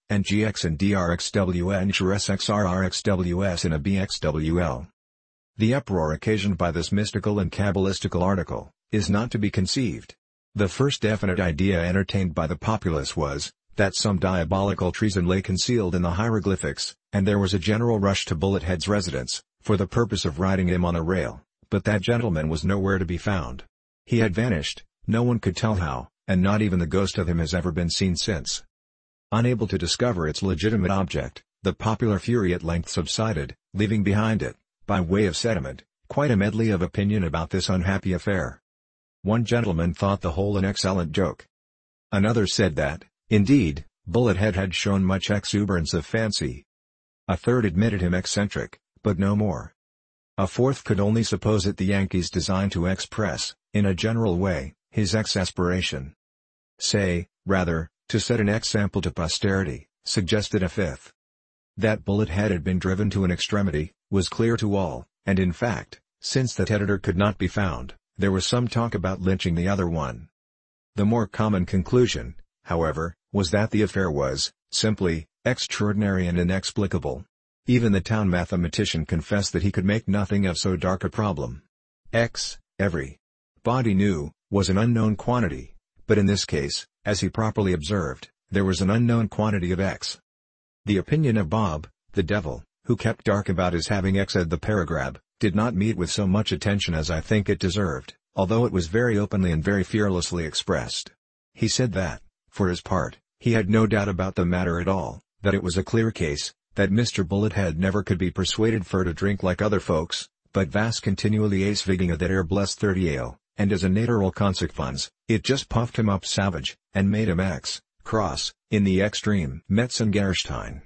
and G X and D R X W N S X R R X W S in a B X W L. The uproar occasioned by this mystical and Kabbalistical article is not to be conceived. The first definite idea entertained by the populace was that some diabolical treason lay concealed in the hieroglyphics, and there was a general rush to Bullethead's residence, for the purpose of riding him on a rail, but that gentleman was nowhere to be found. He had vanished, no one could tell how, and not even the ghost of him has ever been seen since. Unable to discover its legitimate object, the popular fury at length subsided, leaving behind it, by way of sediment, quite a medley of opinion about this unhappy affair. One gentleman thought the whole an excellent joke. Another said that, indeed, Bullethead had shown much exuberance of fancy. A third admitted him eccentric, but no more. A fourth could only suppose it the Yankees' design to express, in a general way, his exasperation. Say, rather, to set an example to posterity, suggested a fifth. That Bullethead had been driven to an extremity, was clear to all, and in fact, since that editor could not be found, there was some talk about lynching the other one. The more common conclusion, however, was that the affair was, simply, extraordinary and inexplicable. Even the town mathematician confessed that he could make nothing of so dark a problem. X, every body knew, was an unknown quantity, but in this case, as he properly observed, there was an unknown quantity of X. The opinion of Bob, the devil, who kept dark about his having X'd the paragraph, did not meet with so much attention as I think it deserved, although it was very openly and very fearlessly expressed. He said that, for his part, he had no doubt about the matter at all, that it was a clear case, that Mister Bullethead never could be persuaded for to drink like other folks, but vas continually ace vigging a that air blessed thirty ale, and as a natural consequence, it just puffed him up savage, and made him X, cross, in the extreme. Metzengerstein.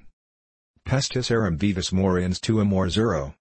Pestis eram vivus moriens tuum or zero.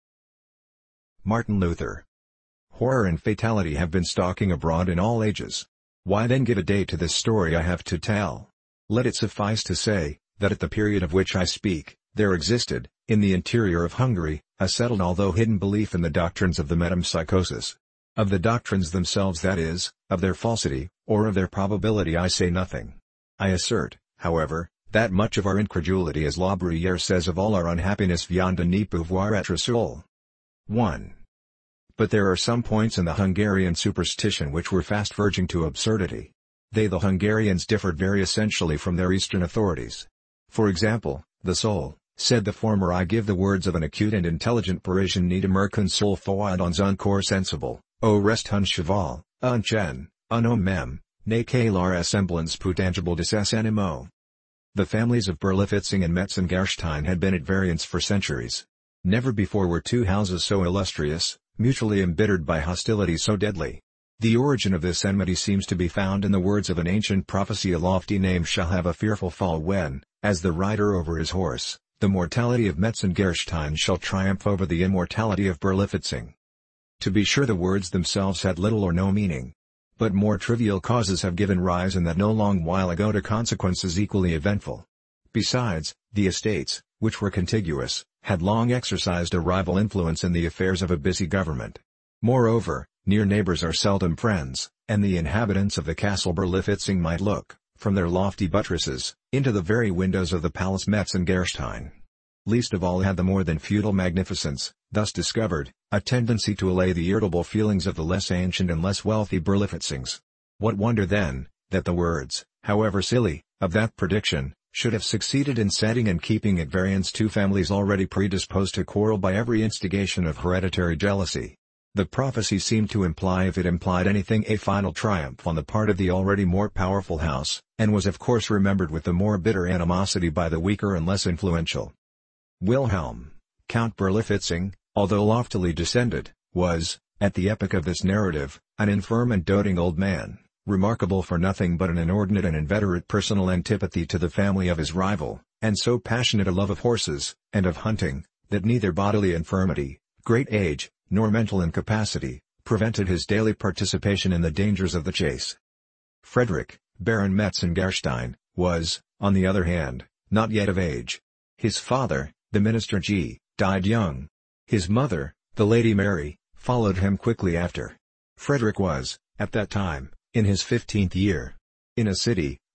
Martin Luther. Horror and fatality have been stalking abroad in all ages. Why then give a date to this story I have to tell? Let it suffice to say, that at the period of which I speak, there existed, in the interior of Hungary, a settled although hidden belief in the doctrines of the metempsychosis. Of the doctrines themselves, that is, of their falsity, or of their probability, I say nothing. I assert, however, that much of our incredulity, as La Bruyère says, of all our unhappiness vient de ne pouvoir être seul. one. But there are some points in the Hungarian superstition which were fast verging to absurdity. They the Hungarians differed very essentially from their Eastern authorities. For example, the soul, said the former, I give the words of an acute and intelligent Parisian, ni demeure qu'un seul fois dans un corps sensible, au reste un cheval, un chien, un homme même, n'est que la ressemblance peu tangible de ses animaux. The families of Berlifitzing and Metzengerstein had been at variance for centuries. Never before were two houses so illustrious, mutually embittered by hostility so deadly. The origin of this enmity seems to be found in the words of an ancient prophecy: a lofty name shall have a fearful fall when, as the rider over his horse, the mortality of Metzengerstein shall triumph over the immortality of Berlifitzing. To be sure, the words themselves had little or no meaning. But more trivial causes have given rise in that no long while ago to consequences equally eventful. Besides, the estates, which were contiguous, had long exercised a rival influence in the affairs of a busy government. Moreover, near neighbors are seldom friends, and the inhabitants of the castle Berlifitzing might look, from their lofty buttresses, into the very windows of the palace Metzengerstein. Least of all had the more than feudal magnificence, thus discovered, a tendency to allay the irritable feelings of the less ancient and less wealthy Berlifitzings. What wonder then, that the words, however silly, of that prediction, should have succeeded in setting and keeping at variance two families already predisposed to quarrel by every instigation of hereditary jealousy. The prophecy seemed to imply, if it implied anything, a final triumph on the part of the already more powerful house, and was of course remembered with the more bitter animosity by the weaker and less influential. Wilhelm, Count Berlifitzing, although loftily descended, was, at the epoch of this narrative, an infirm and doting old man, remarkable for nothing but an inordinate and inveterate personal antipathy to the family of his rival, and so passionate a love of horses, and of hunting, that neither bodily infirmity, great age, nor mental incapacity, prevented his daily participation in the dangers of the chase. Frederick, Baron Metzengerstein, was, on the other hand, not yet of age. His father, the minister G., died young. His mother, the Lady Mary, followed him quickly after. Frederick was, at that time, in his fifteenth year. In a city,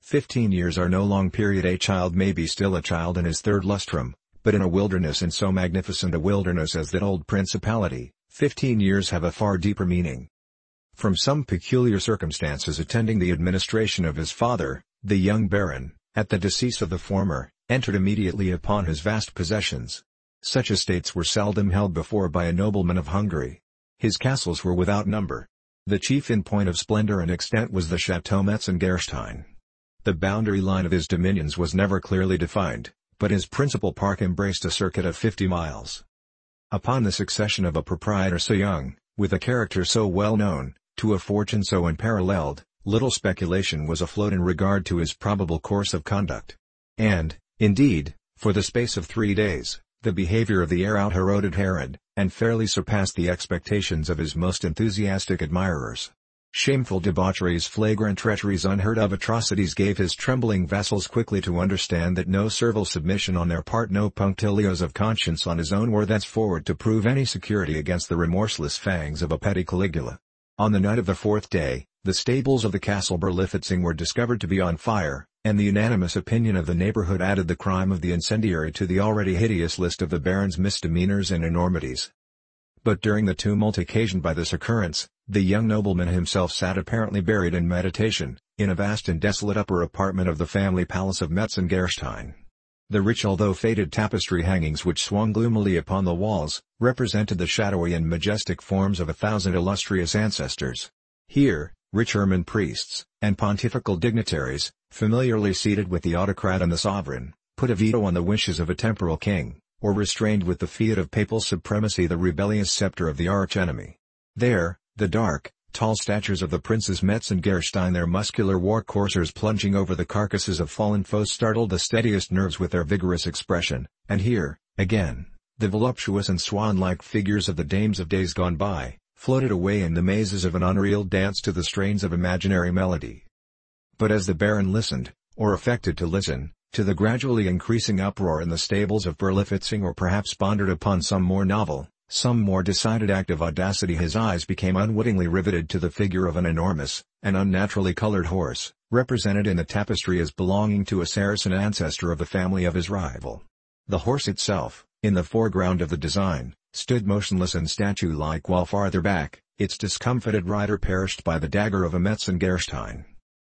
Fifteen years are no long period. A child may be still a child in his third lustrum, but in a wilderness, and so magnificent a wilderness as that old principality, fifteen years have a far deeper meaning. From some peculiar circumstances attending the administration of his father, the young baron, at the decease of the former, entered immediately upon his vast possessions. Such estates were seldom held before by a nobleman of Hungary. His castles were without number. The chief in point of splendor and extent was the Château Metzengerstein. The boundary line of his dominions was never clearly defined, but his principal park embraced a circuit of fifty miles. Upon the succession of a proprietor so young, with a character so well known, to a fortune so unparalleled, little speculation was afloat in regard to his probable course of conduct. And, indeed, for the space of three days, the behavior of the heir out-Heroded Herod, and fairly surpassed the expectations of his most enthusiastic admirers. Shameful debaucheries, flagrant treacheries, unheard-of atrocities gave his trembling vassals quickly to understand that no servile submission on their part, no punctilios of conscience on his own, were thenceforward to prove any security against the remorseless fangs of a petty Caligula. On the night of the fourth day, the stables of the castle Berlifitzing were discovered to be on fire, and the unanimous opinion of the neighborhood added the crime of the incendiary to the already hideous list of the baron's misdemeanors and enormities. But during the tumult occasioned by this occurrence, the young nobleman himself sat apparently buried in meditation, in a vast and desolate upper apartment of the family palace of Metzengerstein. The rich although faded tapestry hangings which swung gloomily upon the walls, represented the shadowy and majestic forms of a thousand illustrious ancestors. Here, rich ermine priests, and pontifical dignitaries, familiarly seated with the autocrat and the sovereign, put a veto on the wishes of a temporal king, or restrained with the fiat of papal supremacy the rebellious scepter of the arch-enemy. There, the dark, tall statures of the princes Metzengerstein, their muscular war coursers plunging over the carcasses of fallen foes, startled the steadiest nerves with their vigorous expression, and here, again, the voluptuous and swan-like figures of the dames of days gone by, floated away in the mazes of an unreal dance to the strains of imaginary melody. But as the baron listened, or affected to listen, to the gradually increasing uproar in the stables of Berlifitzing, or perhaps pondered upon some more novel, some more decided act of audacity, his eyes became unwittingly riveted to the figure of an enormous, and unnaturally colored horse, represented in the tapestry as belonging to a Saracen ancestor of the family of his rival. The horse itself, in the foreground of the design, stood motionless and statue-like, while farther back, its discomfited rider perished by the dagger of a Metzengerstein.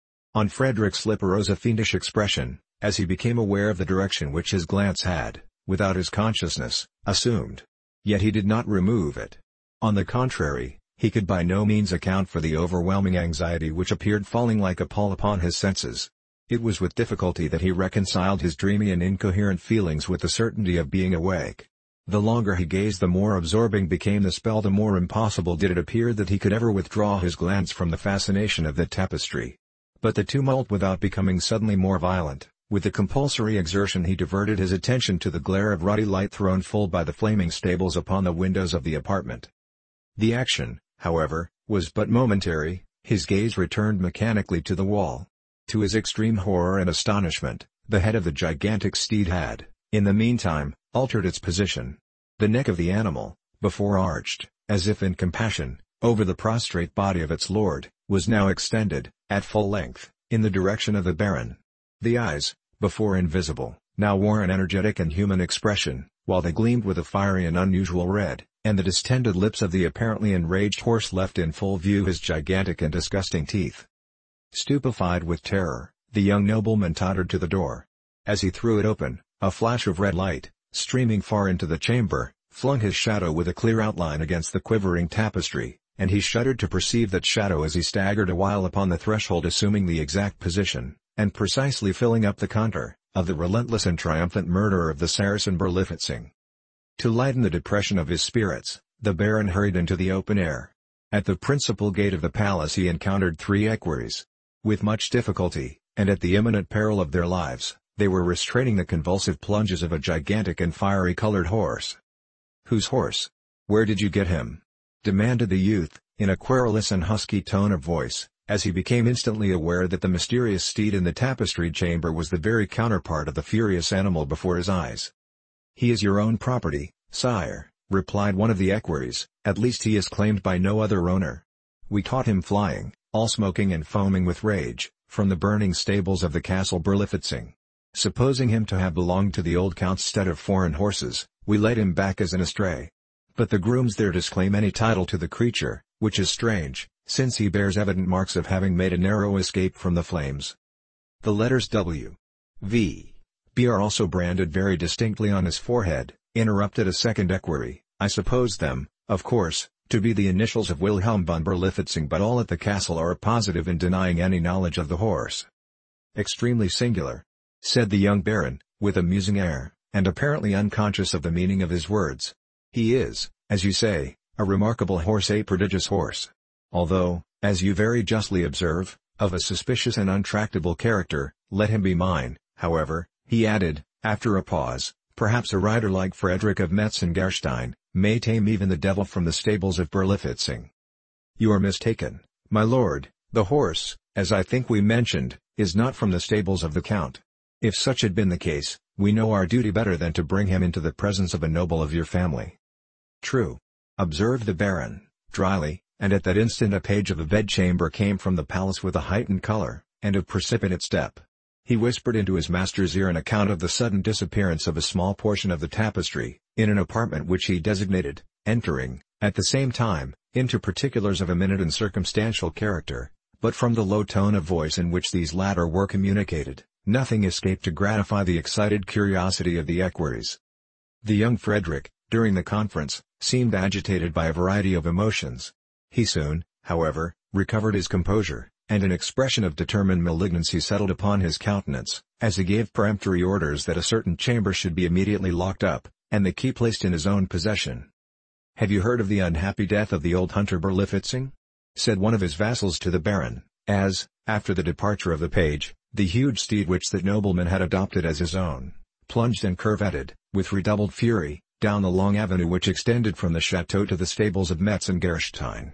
On Frederick's lip arose a fiendish expression, as he became aware of the direction which his glance had, without his consciousness, assumed. Yet he did not remove it. On the contrary, he could by no means account for the overwhelming anxiety which appeared falling like a pall upon his senses. It was with difficulty that he reconciled his dreamy and incoherent feelings with the certainty of being awake. The longer he gazed, the more absorbing became the spell, the more impossible did it appear that he could ever withdraw his glance from the fascination of the tapestry. But the tumult, without becoming suddenly more violent, with the compulsory exertion he diverted his attention to the glare of ruddy light thrown full by the flaming stables upon the windows of the apartment. The action, however, was but momentary. His gaze returned mechanically to the wall. To his extreme horror and astonishment, the head of the gigantic steed had, in the meantime, altered its position. The neck of the animal, before arched, as if in compassion, over the prostrate body of its lord, was now extended, at full length, in the direction of the baron. The eyes, before invisible, now wore an energetic and human expression, while they gleamed with a fiery and unusual red, and the distended lips of the apparently enraged horse left in full view his gigantic and disgusting teeth. Stupefied with terror, the young nobleman tottered to the door. As he threw it open, a flash of red light, streaming far into the chamber, flung his shadow with a clear outline against the quivering tapestry, and he shuddered to perceive that shadow as he staggered a while upon the threshold, assuming the exact position, and precisely filling up the contour, of the relentless and triumphant murderer of the Saracen Berlifitzing. To lighten the depression of his spirits, the baron hurried into the open air. At the principal gate of the palace he encountered three equerries. With much difficulty, and at the imminent peril of their lives, they were restraining the convulsive plunges of a gigantic and fiery-colored horse. "Whose horse? Where did you get him?" demanded the youth, in a querulous and husky tone of voice, as he became instantly aware that the mysterious steed in the tapestried chamber was the very counterpart of the furious animal before his eyes. "He is your own property, sire," replied one of the equerries, "at least he is claimed by no other owner. We caught him flying, all smoking and foaming with rage, from the burning stables of the castle Berlifitzing. Supposing him to have belonged to the old count's stead of foreign horses, we led him back as an estray. But the grooms there disclaim any title to the creature, which is strange, since he bears evident marks of having made a narrow escape from the flames. The letters W, V, B are also branded very distinctly on his forehead. Interrupted a second equerry. I suppose them, of course, to be the initials of Wilhelm von Berlifitzing, but all at the castle are positive in denying any knowledge of the horse. Extremely singular, said the young baron, with a musing air, and apparently unconscious of the meaning of his words. He is, as you say, a remarkable horse, a prodigious horse. Although, as you very justly observe, of a suspicious and untractable character. Let him be mine, however, he added, after a pause. Perhaps a rider like Frederick of Metz and Gerstein may tame even the devil from the stables of Berlifitzing. You are mistaken, my lord. The horse, as I think we mentioned, is not from the stables of the count. If such had been the case, we know our duty better than to bring him into the presence of a noble of your family. True, observed the baron, dryly, and at that instant a page of a bedchamber came from the palace with a heightened color, and a precipitate step. He whispered into his master's ear an account of the sudden disappearance of a small portion of the tapestry, in an apartment which he designated, entering, at the same time, into particulars of a minute and circumstantial character, but from the low tone of voice in which these latter were communicated, nothing escaped to gratify the excited curiosity of the equerries. The young Frederick, during the conference, seemed agitated by a variety of emotions. He soon, however, recovered his composure, and an expression of determined malignancy settled upon his countenance, as he gave peremptory orders that a certain chamber should be immediately locked up, and the key placed in his own possession. "Have you heard of the unhappy death of the old hunter Berlifitzing?" said one of his vassals to the baron, as, after the departure of the page, the huge steed which that nobleman had adopted as his own, plunged and curvetted, with redoubled fury, down the long avenue which extended from the chateau to the stables of Metz and Gerstein.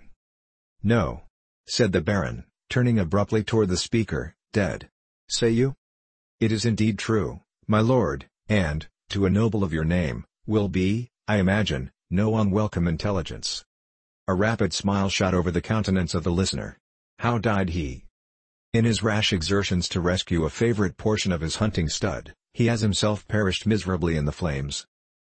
"No," said the baron, turning abruptly toward the speaker, "dead. Say you? It is indeed true, my lord, and, to a noble of your name, will be, I imagine, no unwelcome intelligence." A rapid smile shot over the countenance of the listener. "How died he?" "In his rash exertions to rescue a favorite portion of his hunting stud, he has himself perished miserably in the flames."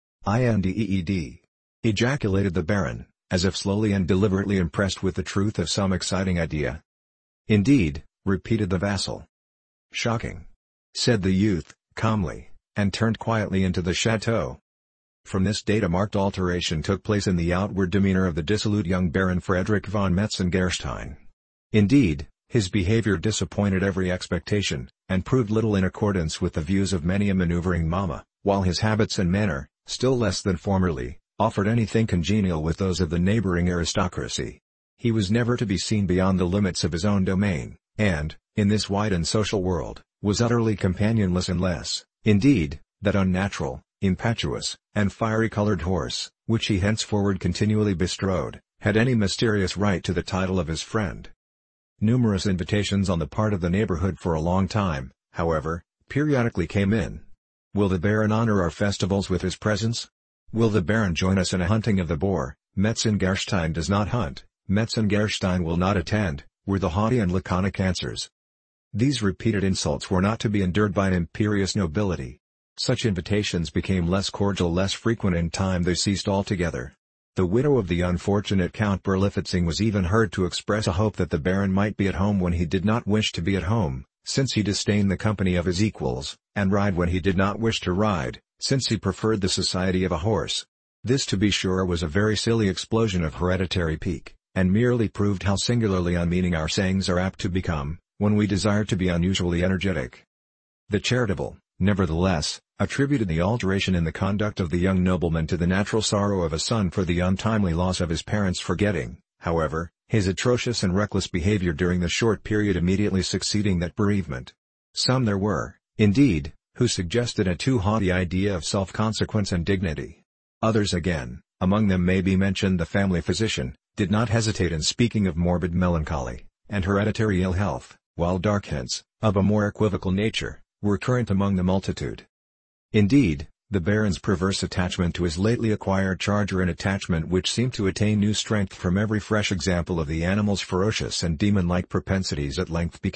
"Indeed!" ejaculated the baron, as if slowly and deliberately impressed with the truth of some exciting idea. "Indeed," repeated the vassal. "Shocking!" said the youth, calmly, and turned quietly into the chateau. From this date a marked alteration took place in the outward demeanor of the dissolute young Baron Frederick von Metz and Gerstein. Indeed, his behavior disappointed every expectation, and proved little in accordance with the views of many a maneuvering mamma, while his habits and manner, still less than formerly, offered anything congenial with those of the neighboring aristocracy. He was never to be seen beyond the limits of his own domain, and, in this wide and social world, was utterly companionless unless, indeed, that unnatural, impetuous, and fiery-colored horse, which he henceforward continually bestrode, had any mysterious right to the title of his friend. Numerous invitations on the part of the neighborhood for a long time, however, periodically came in. "Will the baron honor our festivals with his presence? Will the baron join us in a hunting of the boar? Metz and Gerstein does not hunt. Metz and Gerstein will not attend," were the haughty and laconic answers. These repeated insults were not to be endured by an imperious nobility. Such invitations became less cordial, less frequent, in time they ceased altogether. The widow of the unfortunate Count Berlifitzing was even heard to express a hope that the baron might be at home when he did not wish to be at home, since he disdained the company of his equals, and ride when he did not wish to ride, since he preferred the society of a horse. This, to be sure, was a very silly explosion of hereditary pique, and merely proved how singularly unmeaning our sayings are apt to become, when we desire to be unusually energetic. The charitable, nevertheless, attributed the alteration in the conduct of the young nobleman to the natural sorrow of a son for the untimely loss of his parents, forgetting, however, his atrocious and reckless behavior during the short period immediately succeeding that bereavement. Some there were, indeed, who suggested a too haughty idea of self-consequence and dignity. Others again, among them may be mentioned the family physician, did not hesitate in speaking of morbid melancholy, and hereditary ill health, while dark hints, of a more equivocal nature, were current among the multitude. Indeed, the baron's perverse attachment to his lately acquired charger, an attachment which seemed to attain new strength from every fresh example of the animal's ferocious and demon-like propensities, at length became,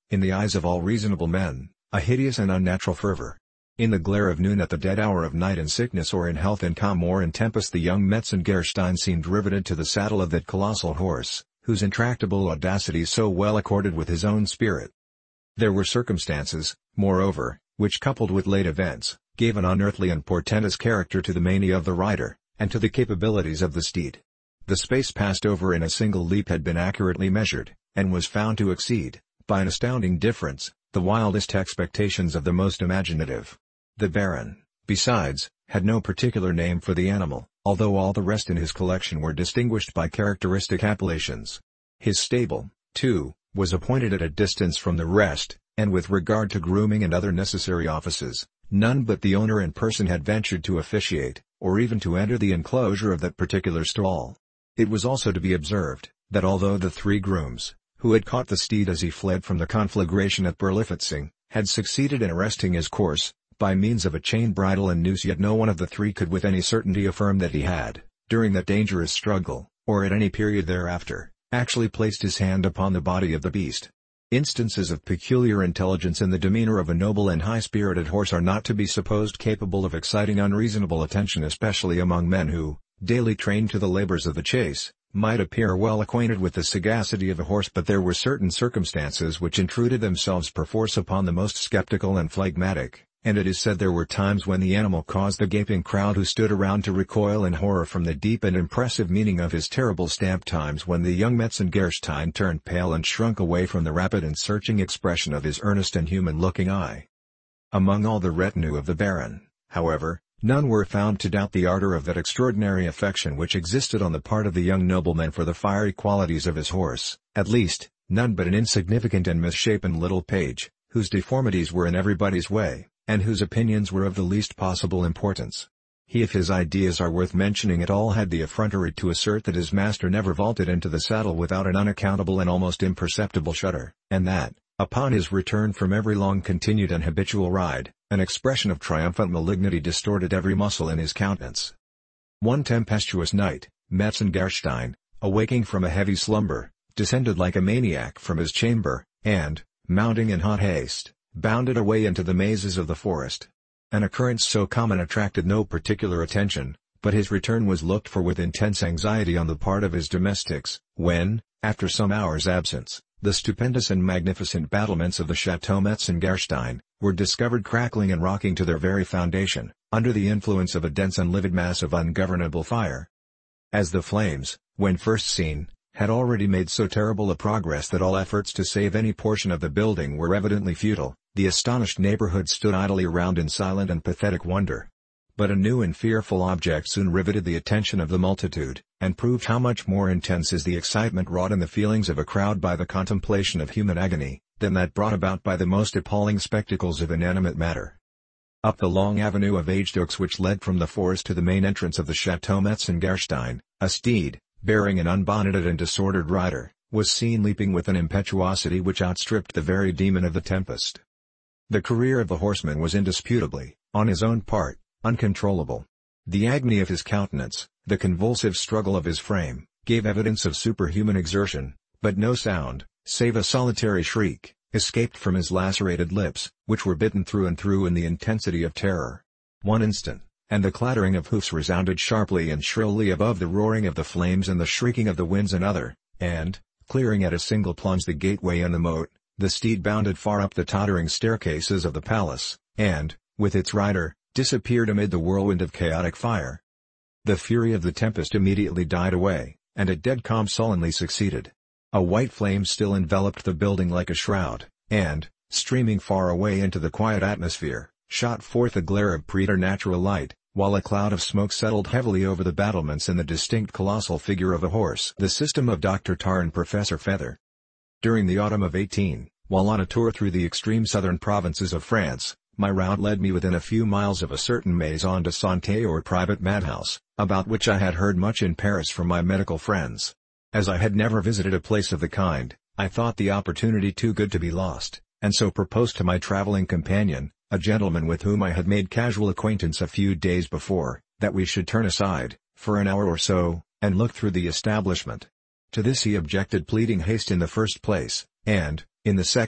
in the eyes of all reasonable men, a hideous and unnatural fervor. In the glare of noon, at the dead hour of night, in sickness or in health, in calm or in tempest, the young Metzengerstein seemed riveted to the saddle of that colossal horse, whose intractable audacity so well accorded with his own spirit. There were circumstances, moreover, which, coupled with late events, gave an unearthly and portentous character to the mania of the rider, and to the capabilities of the steed. The space passed over in a single leap had been accurately measured, and was found to exceed, by an astounding difference, the wildest expectations of the most imaginative. The Baron, besides, had no particular name for the animal, although all the rest in his collection were distinguished by characteristic appellations. His stable, too, was appointed at a distance from the rest, and with regard to grooming and other necessary offices, none but the owner in person had ventured to officiate, or even to enter the enclosure of that particular stall. It was also to be observed, that although the three grooms, who had caught the steed as he fled from the conflagration at Berlifitzing, had succeeded in arresting his course, by means of a chain bridle and noose, yet no one of the three could with any certainty affirm that he had, during that dangerous struggle, or at any period thereafter, actually placed his hand upon the body of the beast. Instances of peculiar intelligence in the demeanor of a noble and high-spirited horse are not to be supposed capable of exciting unreasonable attention, especially among men who, daily trained to the labors of the chase, might appear well acquainted with the sagacity of a horse. But there were certain circumstances which intruded themselves perforce upon the most skeptical and phlegmatic, and it is said there were times when the animal caused the gaping crowd who stood around to recoil in horror from the deep and impressive meaning of his terrible stamp, times when the young Metzengerstein turned pale and shrunk away from the rapid and searching expression of his earnest and human-looking eye. Among all the retinue of the Baron, however, none were found to doubt the ardor of that extraordinary affection which existed on the part of the young nobleman for the fiery qualities of his horse, at least, none but an insignificant and misshapen little page, whose deformities were in everybody's way, and whose opinions were of the least possible importance. He, if his ideas are worth mentioning at all, had the effrontery to assert that his master never vaulted into the saddle without an unaccountable and almost imperceptible shudder, and that, upon his return from every long-continued and habitual ride, an expression of triumphant malignity distorted every muscle in his countenance. One tempestuous night, Metzengerstein, awaking from a heavy slumber, descended like a maniac from his chamber, and, mounting in hot haste, bounded away into the mazes of the forest. An occurrence so common attracted no particular attention, but his return was looked for with intense anxiety on the part of his domestics, when, after some hours' absence, the stupendous and magnificent battlements of the Chateau Metzengerstein were discovered crackling and rocking to their very foundation, under the influence of a dense and livid mass of ungovernable fire. As the flames, when first seen, had already made so terrible a progress that all efforts to save any portion of the building were evidently futile, the astonished neighborhood stood idly around in silent and pathetic wonder. But a new and fearful object soon riveted the attention of the multitude, and proved how much more intense is the excitement wrought in the feelings of a crowd by the contemplation of human agony, than that brought about by the most appalling spectacles of inanimate matter. Up the long avenue of aged oaks which led from the forest to the main entrance of the Chateau Metzengerstein, a steed, bearing an unbonneted and disordered rider, was seen leaping with an impetuosity which outstripped the very demon of the tempest. The career of the horseman was indisputably, on his own part, uncontrollable. The agony of his countenance, the convulsive struggle of his frame, gave evidence of superhuman exertion, but no sound, save a solitary shriek, escaped from his lacerated lips, which were bitten through and through in the intensity of terror. One instant, and the clattering of hoofs resounded sharply and shrilly above the roaring of the flames and the shrieking of the winds. Another, and, clearing at a single plunge the gateway and the moat, the steed bounded far up the tottering staircases of the palace, and, with its rider, disappeared amid the whirlwind of chaotic fire. The fury of the tempest immediately died away, and a dead calm sullenly succeeded. A white flame still enveloped the building like a shroud, and, streaming far away into the quiet atmosphere, shot forth a glare of preternatural light, while a cloud of smoke settled heavily over the battlements and the distinct colossal figure of a horse. The system of Doctor Tarr and Professor Feather. During the autumn of eighteen, while on a tour through the extreme southern provinces of France, my route led me within a few miles of a certain maison de santé or private madhouse, about which I had heard much in Paris from my medical friends. As I had never visited a place of the kind, I thought the opportunity too good to be lost, and so proposed to my traveling companion, a gentleman with whom I had made casual acquaintance a few days before, that we should turn aside, for an hour or so, and look through the establishment. To this he objected, pleading haste in the first place, and, in the second,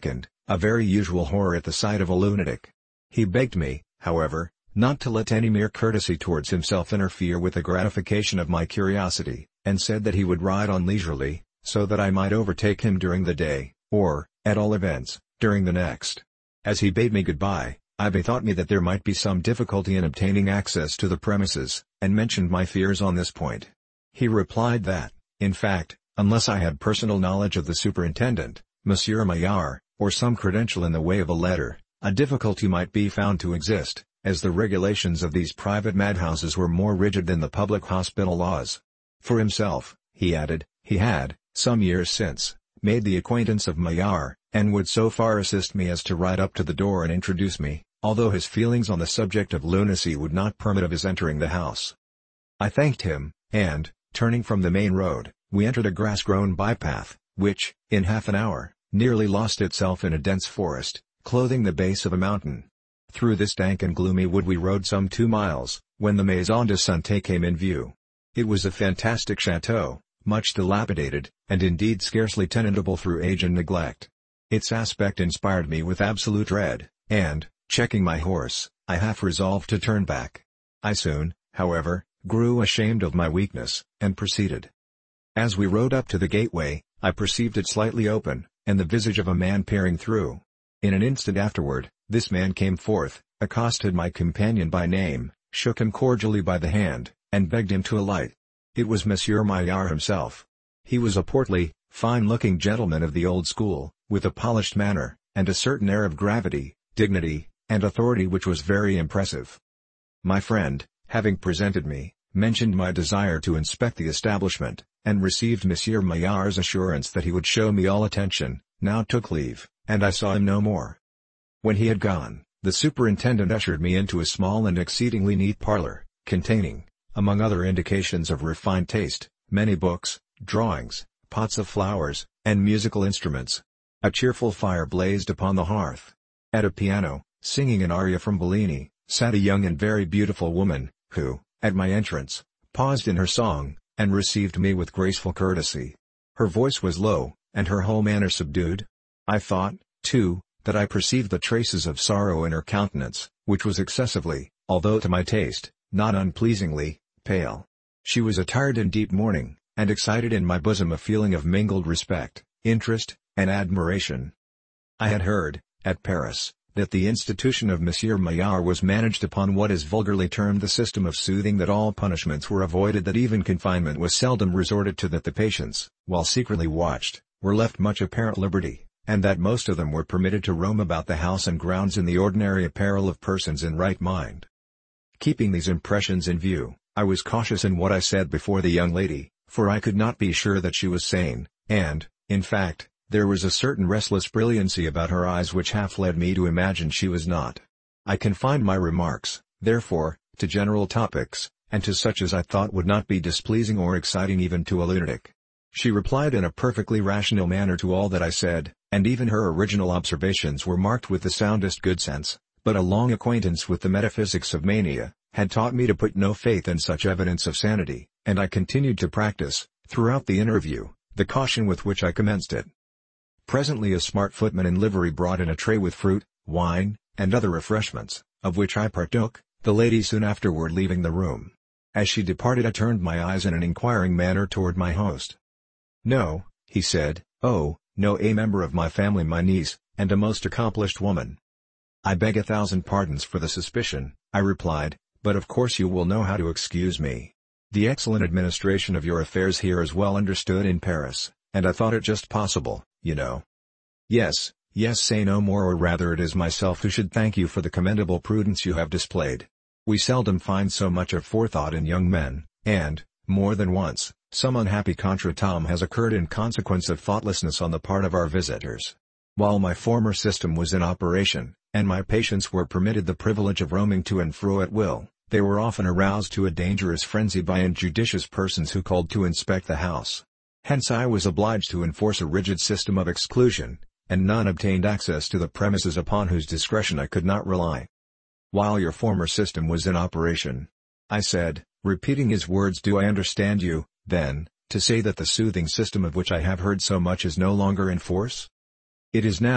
a very usual horror at the sight of a lunatic. He begged me, however, not to let any mere courtesy towards himself interfere with the gratification of my curiosity, and said that he would ride on leisurely, so that I might overtake him during the day, or, at all events, during the next. As he bade me goodbye, I bethought me that there might be some difficulty in obtaining access to the premises, and mentioned my fears on this point. He replied that, in fact, unless I had personal knowledge of the superintendent, Monsieur Maillard, or some credential in the way of a letter, a difficulty might be found to exist, as the regulations of these private madhouses were more rigid than the public hospital laws. For himself, he added, he had, some years since, made the acquaintance of Maillard, and would so far assist me as to ride up to the door and introduce me, although his feelings on the subject of lunacy would not permit of his entering the house. I thanked him, and, turning from the main road, we entered a grass-grown bypath, which, in half an hour, nearly lost itself in a dense forest, clothing the base of a mountain. Through this dank and gloomy wood we rode some two miles, when the Maison de Santé came in view. It was a fantastic chateau, much dilapidated, and indeed scarcely tenantable through age and neglect. Its aspect inspired me with absolute dread, and, checking my horse, I half resolved to turn back. I soon, however, grew ashamed of my weakness, and proceeded. As we rode up to the gateway, I perceived it slightly open, and the visage of a man peering through. In an instant afterward, this man came forth, accosted my companion by name, shook him cordially by the hand, and begged him to alight. It was Monsieur Maillard himself. He was a portly, fine-looking gentleman of the old school, with a polished manner, and a certain air of gravity, dignity, and authority which was very impressive. My friend, having presented me, mentioned my desire to inspect the establishment, and received Monsieur Maillard's assurance that he would show me all attention, now took leave, and I saw him no more. When he had gone, the superintendent ushered me into a small and exceedingly neat parlor, containing, among other indications of refined taste, many books, drawings, pots of flowers, and musical instruments. A cheerful fire blazed upon the hearth. At a piano, singing an aria from Bellini, sat a young and very beautiful woman, who, at my entrance, paused in her song, and received me with graceful courtesy. Her voice was low, and her whole manner subdued. I thought, too, that I perceived the traces of sorrow in her countenance, which was excessively, although to my taste, not unpleasingly, pale. She was attired in deep mourning, and excited in my bosom a feeling of mingled respect, interest, and admiration. I had heard, at Paris, that the institution of Monsieur Maillard was managed upon what is vulgarly termed the system of soothing, that all punishments were avoided, that even confinement was seldom resorted to, that the patients, while secretly watched, were left much apparent liberty, and that most of them were permitted to roam about the house and grounds in the ordinary apparel of persons in right mind. Keeping these impressions in view, I was cautious in what I said before the young lady, for I could not be sure that she was sane, and, in fact, there was a certain restless brilliancy about her eyes which half led me to imagine she was not. I confined my remarks, therefore, to general topics, and to such as I thought would not be displeasing or exciting even to a lunatic. She replied in a perfectly rational manner to all that I said, and even her original observations were marked with the soundest good sense, but a long acquaintance with the metaphysics of mania had taught me to put no faith in such evidence of sanity, and I continued to practice, throughout the interview, the caution with which I commenced it. Presently a smart footman in livery brought in a tray with fruit, wine, and other refreshments, of which I partook, the lady soon afterward leaving the room. As she departed I turned my eyes in an inquiring manner toward my host. "No," he said, "oh, no, a member of my family, my niece, and a most accomplished woman." "I beg a thousand pardons for the suspicion," I replied, "but of course you will know how to excuse me. The excellent administration of your affairs here is well understood in Paris, and I thought it just possible, you know." "Yes, yes, say no more, or rather it is myself who should thank you for the commendable prudence you have displayed. We seldom find so much of forethought in young men, and, more than once, some unhappy contretemps has occurred in consequence of thoughtlessness on the part of our visitors. While my former system was in operation, and my patients were permitted the privilege of roaming to and fro at will, they were often aroused to a dangerous frenzy by injudicious persons who called to inspect the house. Hence I was obliged to enforce a rigid system of exclusion, and none obtained access to the premises upon whose discretion I could not rely." "While your former system was in operation," I said, repeating his words, "do I understand you, then, to say that the soothing system of which I have heard so much is no longer in force?" "It is now,"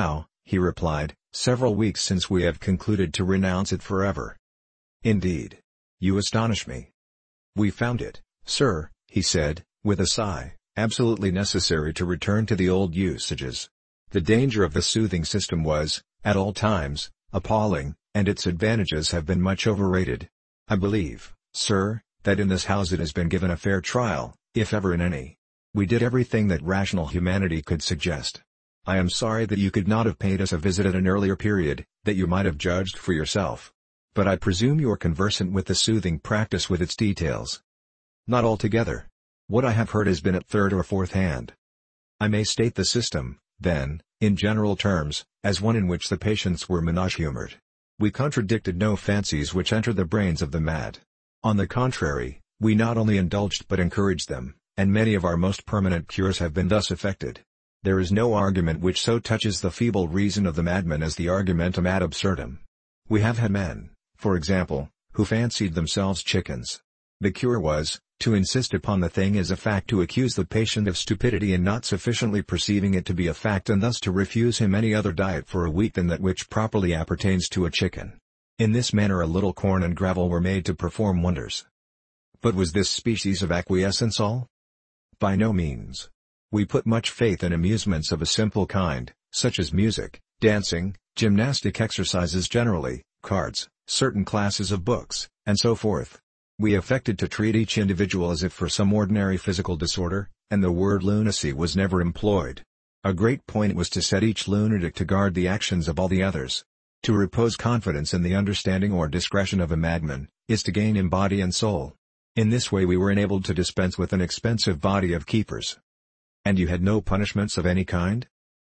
he replied, several weeks since we have concluded to renounce it forever. Indeed. You astonish me. We found it, sir, he said, with a sigh, absolutely necessary to return to the old usages. The danger of the soothing system was, at all times, appalling, and its advantages have been much overrated. I believe, sir, that in this house it has been given a fair trial, if ever in any. We did everything that rational humanity could suggest. I am sorry that you could not have paid us a visit at an earlier period, that you might have judged for yourself. But I presume you are conversant with the soothing practice with its details. Not altogether. What I have heard has been at third or fourth hand. I may state the system, then, in general terms, as one in which the patients were menage-humored. We contradicted no fancies which enter the brains of the mad. On the contrary, we not only indulged but encouraged them, and many of our most permanent cures have been thus effected. There is no argument which so touches the feeble reason of the madman as the argumentum ad absurdum. We have had men, for example, who fancied themselves chickens. The cure was, to insist upon the thing as a fact, to accuse the patient of stupidity in not sufficiently perceiving it to be a fact, and thus to refuse him any other diet for a week than that which properly appertains to a chicken. In this manner a little corn and gravel were made to perform wonders. But was this species of acquiescence all? By no means. We put much faith in amusements of a simple kind, such as music, dancing, gymnastic exercises generally, cards, certain classes of books, and so forth. We affected to treat each individual as if for some ordinary physical disorder, and the word lunacy was never employed. A great point was to set each lunatic to guard the actions of all the others. To repose confidence in the understanding or discretion of a madman, is to gain him body and soul. In this way we were enabled to dispense with an expensive body of keepers. And you had no punishments of any kind?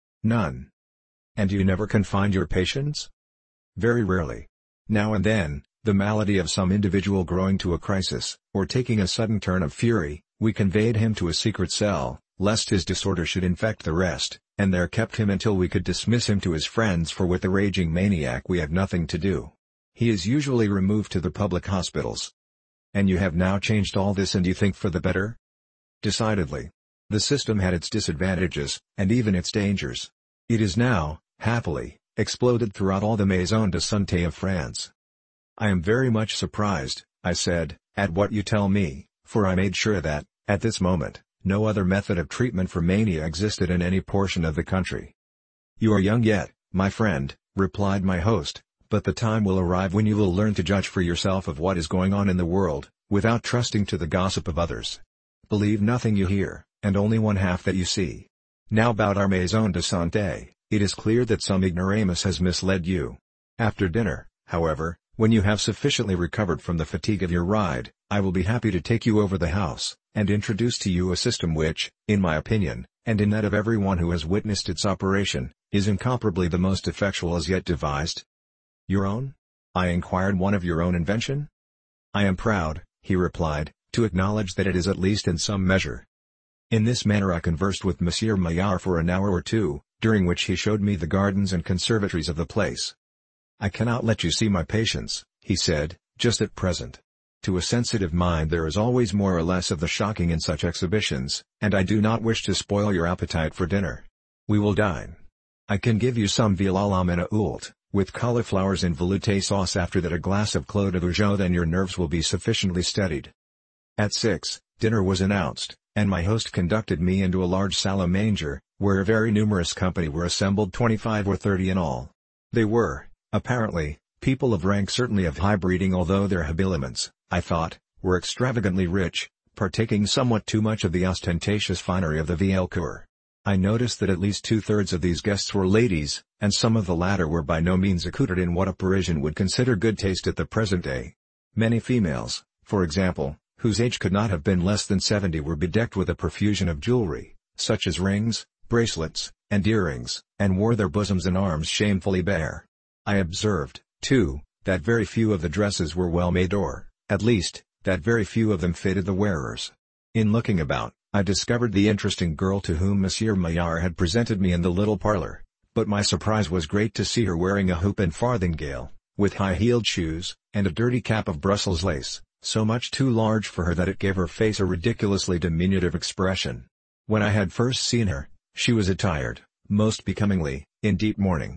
None. And you never confined your patients? Very rarely. Now and then, the malady of some individual growing to a crisis, or taking a sudden turn of fury, we conveyed him to a secret cell, lest his disorder should infect the rest, and there kept him until we could dismiss him to his friends, for with the raging maniac we have nothing to do. He is usually removed to the public hospitals. And you have now changed all this, and you think for the better? Decidedly. The system had its disadvantages, and even its dangers. It is now, happily, exploded throughout all the Maison de Santé of France. I am very much surprised, I said, at what you tell me, for I made sure that, at this moment, no other method of treatment for mania existed in any portion of the country. You are young yet, my friend, replied my host, but the time will arrive when you will learn to judge for yourself of what is going on in the world, without trusting to the gossip of others. Believe nothing you hear, and only one half that you see. Now about our Maison de Santé, it is clear that some ignoramus has misled you. After dinner, however, when you have sufficiently recovered from the fatigue of your ride, I will be happy to take you over the house, and introduce to you a system which, in my opinion, and in that of everyone who has witnessed its operation, is incomparably the most effectual as yet devised. Your own? I inquired. One of your own invention? I am proud, he replied, to acknowledge that it is at least in some measure. In this manner I conversed with Monsieur Maillard for an hour or two, during which he showed me the gardens and conservatories of the place. I cannot let you see my patients, he said, just at present. To a sensitive mind there is always more or less of the shocking in such exhibitions, and I do not wish to spoil your appetite for dinner. We will dine. I can give you some veal à la menehoult, with cauliflowers in velouté sauce, after that a glass of Clos de Vougeot, then your nerves will be sufficiently steadied. At six, dinner was announced, and my host conducted me into a large salle à manger, where a very numerous company were assembled, twenty-five or thirty in all. They were, apparently, people of rank, certainly of high breeding, although their habiliments, I thought, were extravagantly rich, partaking somewhat too much of the ostentatious finery of the Vielcourt. I noticed that at least two-thirds of these guests were ladies, and some of the latter were by no means accoutred in what a Parisian would consider good taste at the present day. Many females, for example, whose age could not have been less than seventy, were bedecked with a profusion of jewelry, such as rings, bracelets, and earrings, and wore their bosoms and arms shamefully bare. I observed, too, that very few of the dresses were well made, or, at least, that very few of them fitted the wearers. In looking about, I discovered the interesting girl to whom Monsieur Maillard had presented me in the little parlor, but my surprise was great to see her wearing a hoop and farthingale, with high-heeled shoes, and a dirty cap of Brussels lace, so much too large for her that it gave her face a ridiculously diminutive expression. When I had first seen her, she was attired, most becomingly, in deep mourning,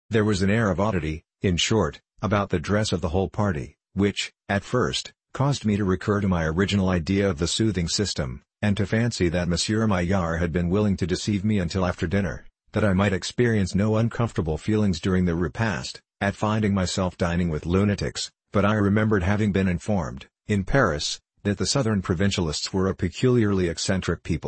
There was an air of oddity, in short, about the dress of the whole party, which, at first, caused me to recur to my original idea of the soothing system, and to fancy that Monsieur Maillard had been willing to deceive me until after dinner, that I might experience no uncomfortable feelings during the repast, at finding myself dining with lunatics. But I remembered having been informed, in Paris, that the southern provincialists were a peculiarly eccentric people.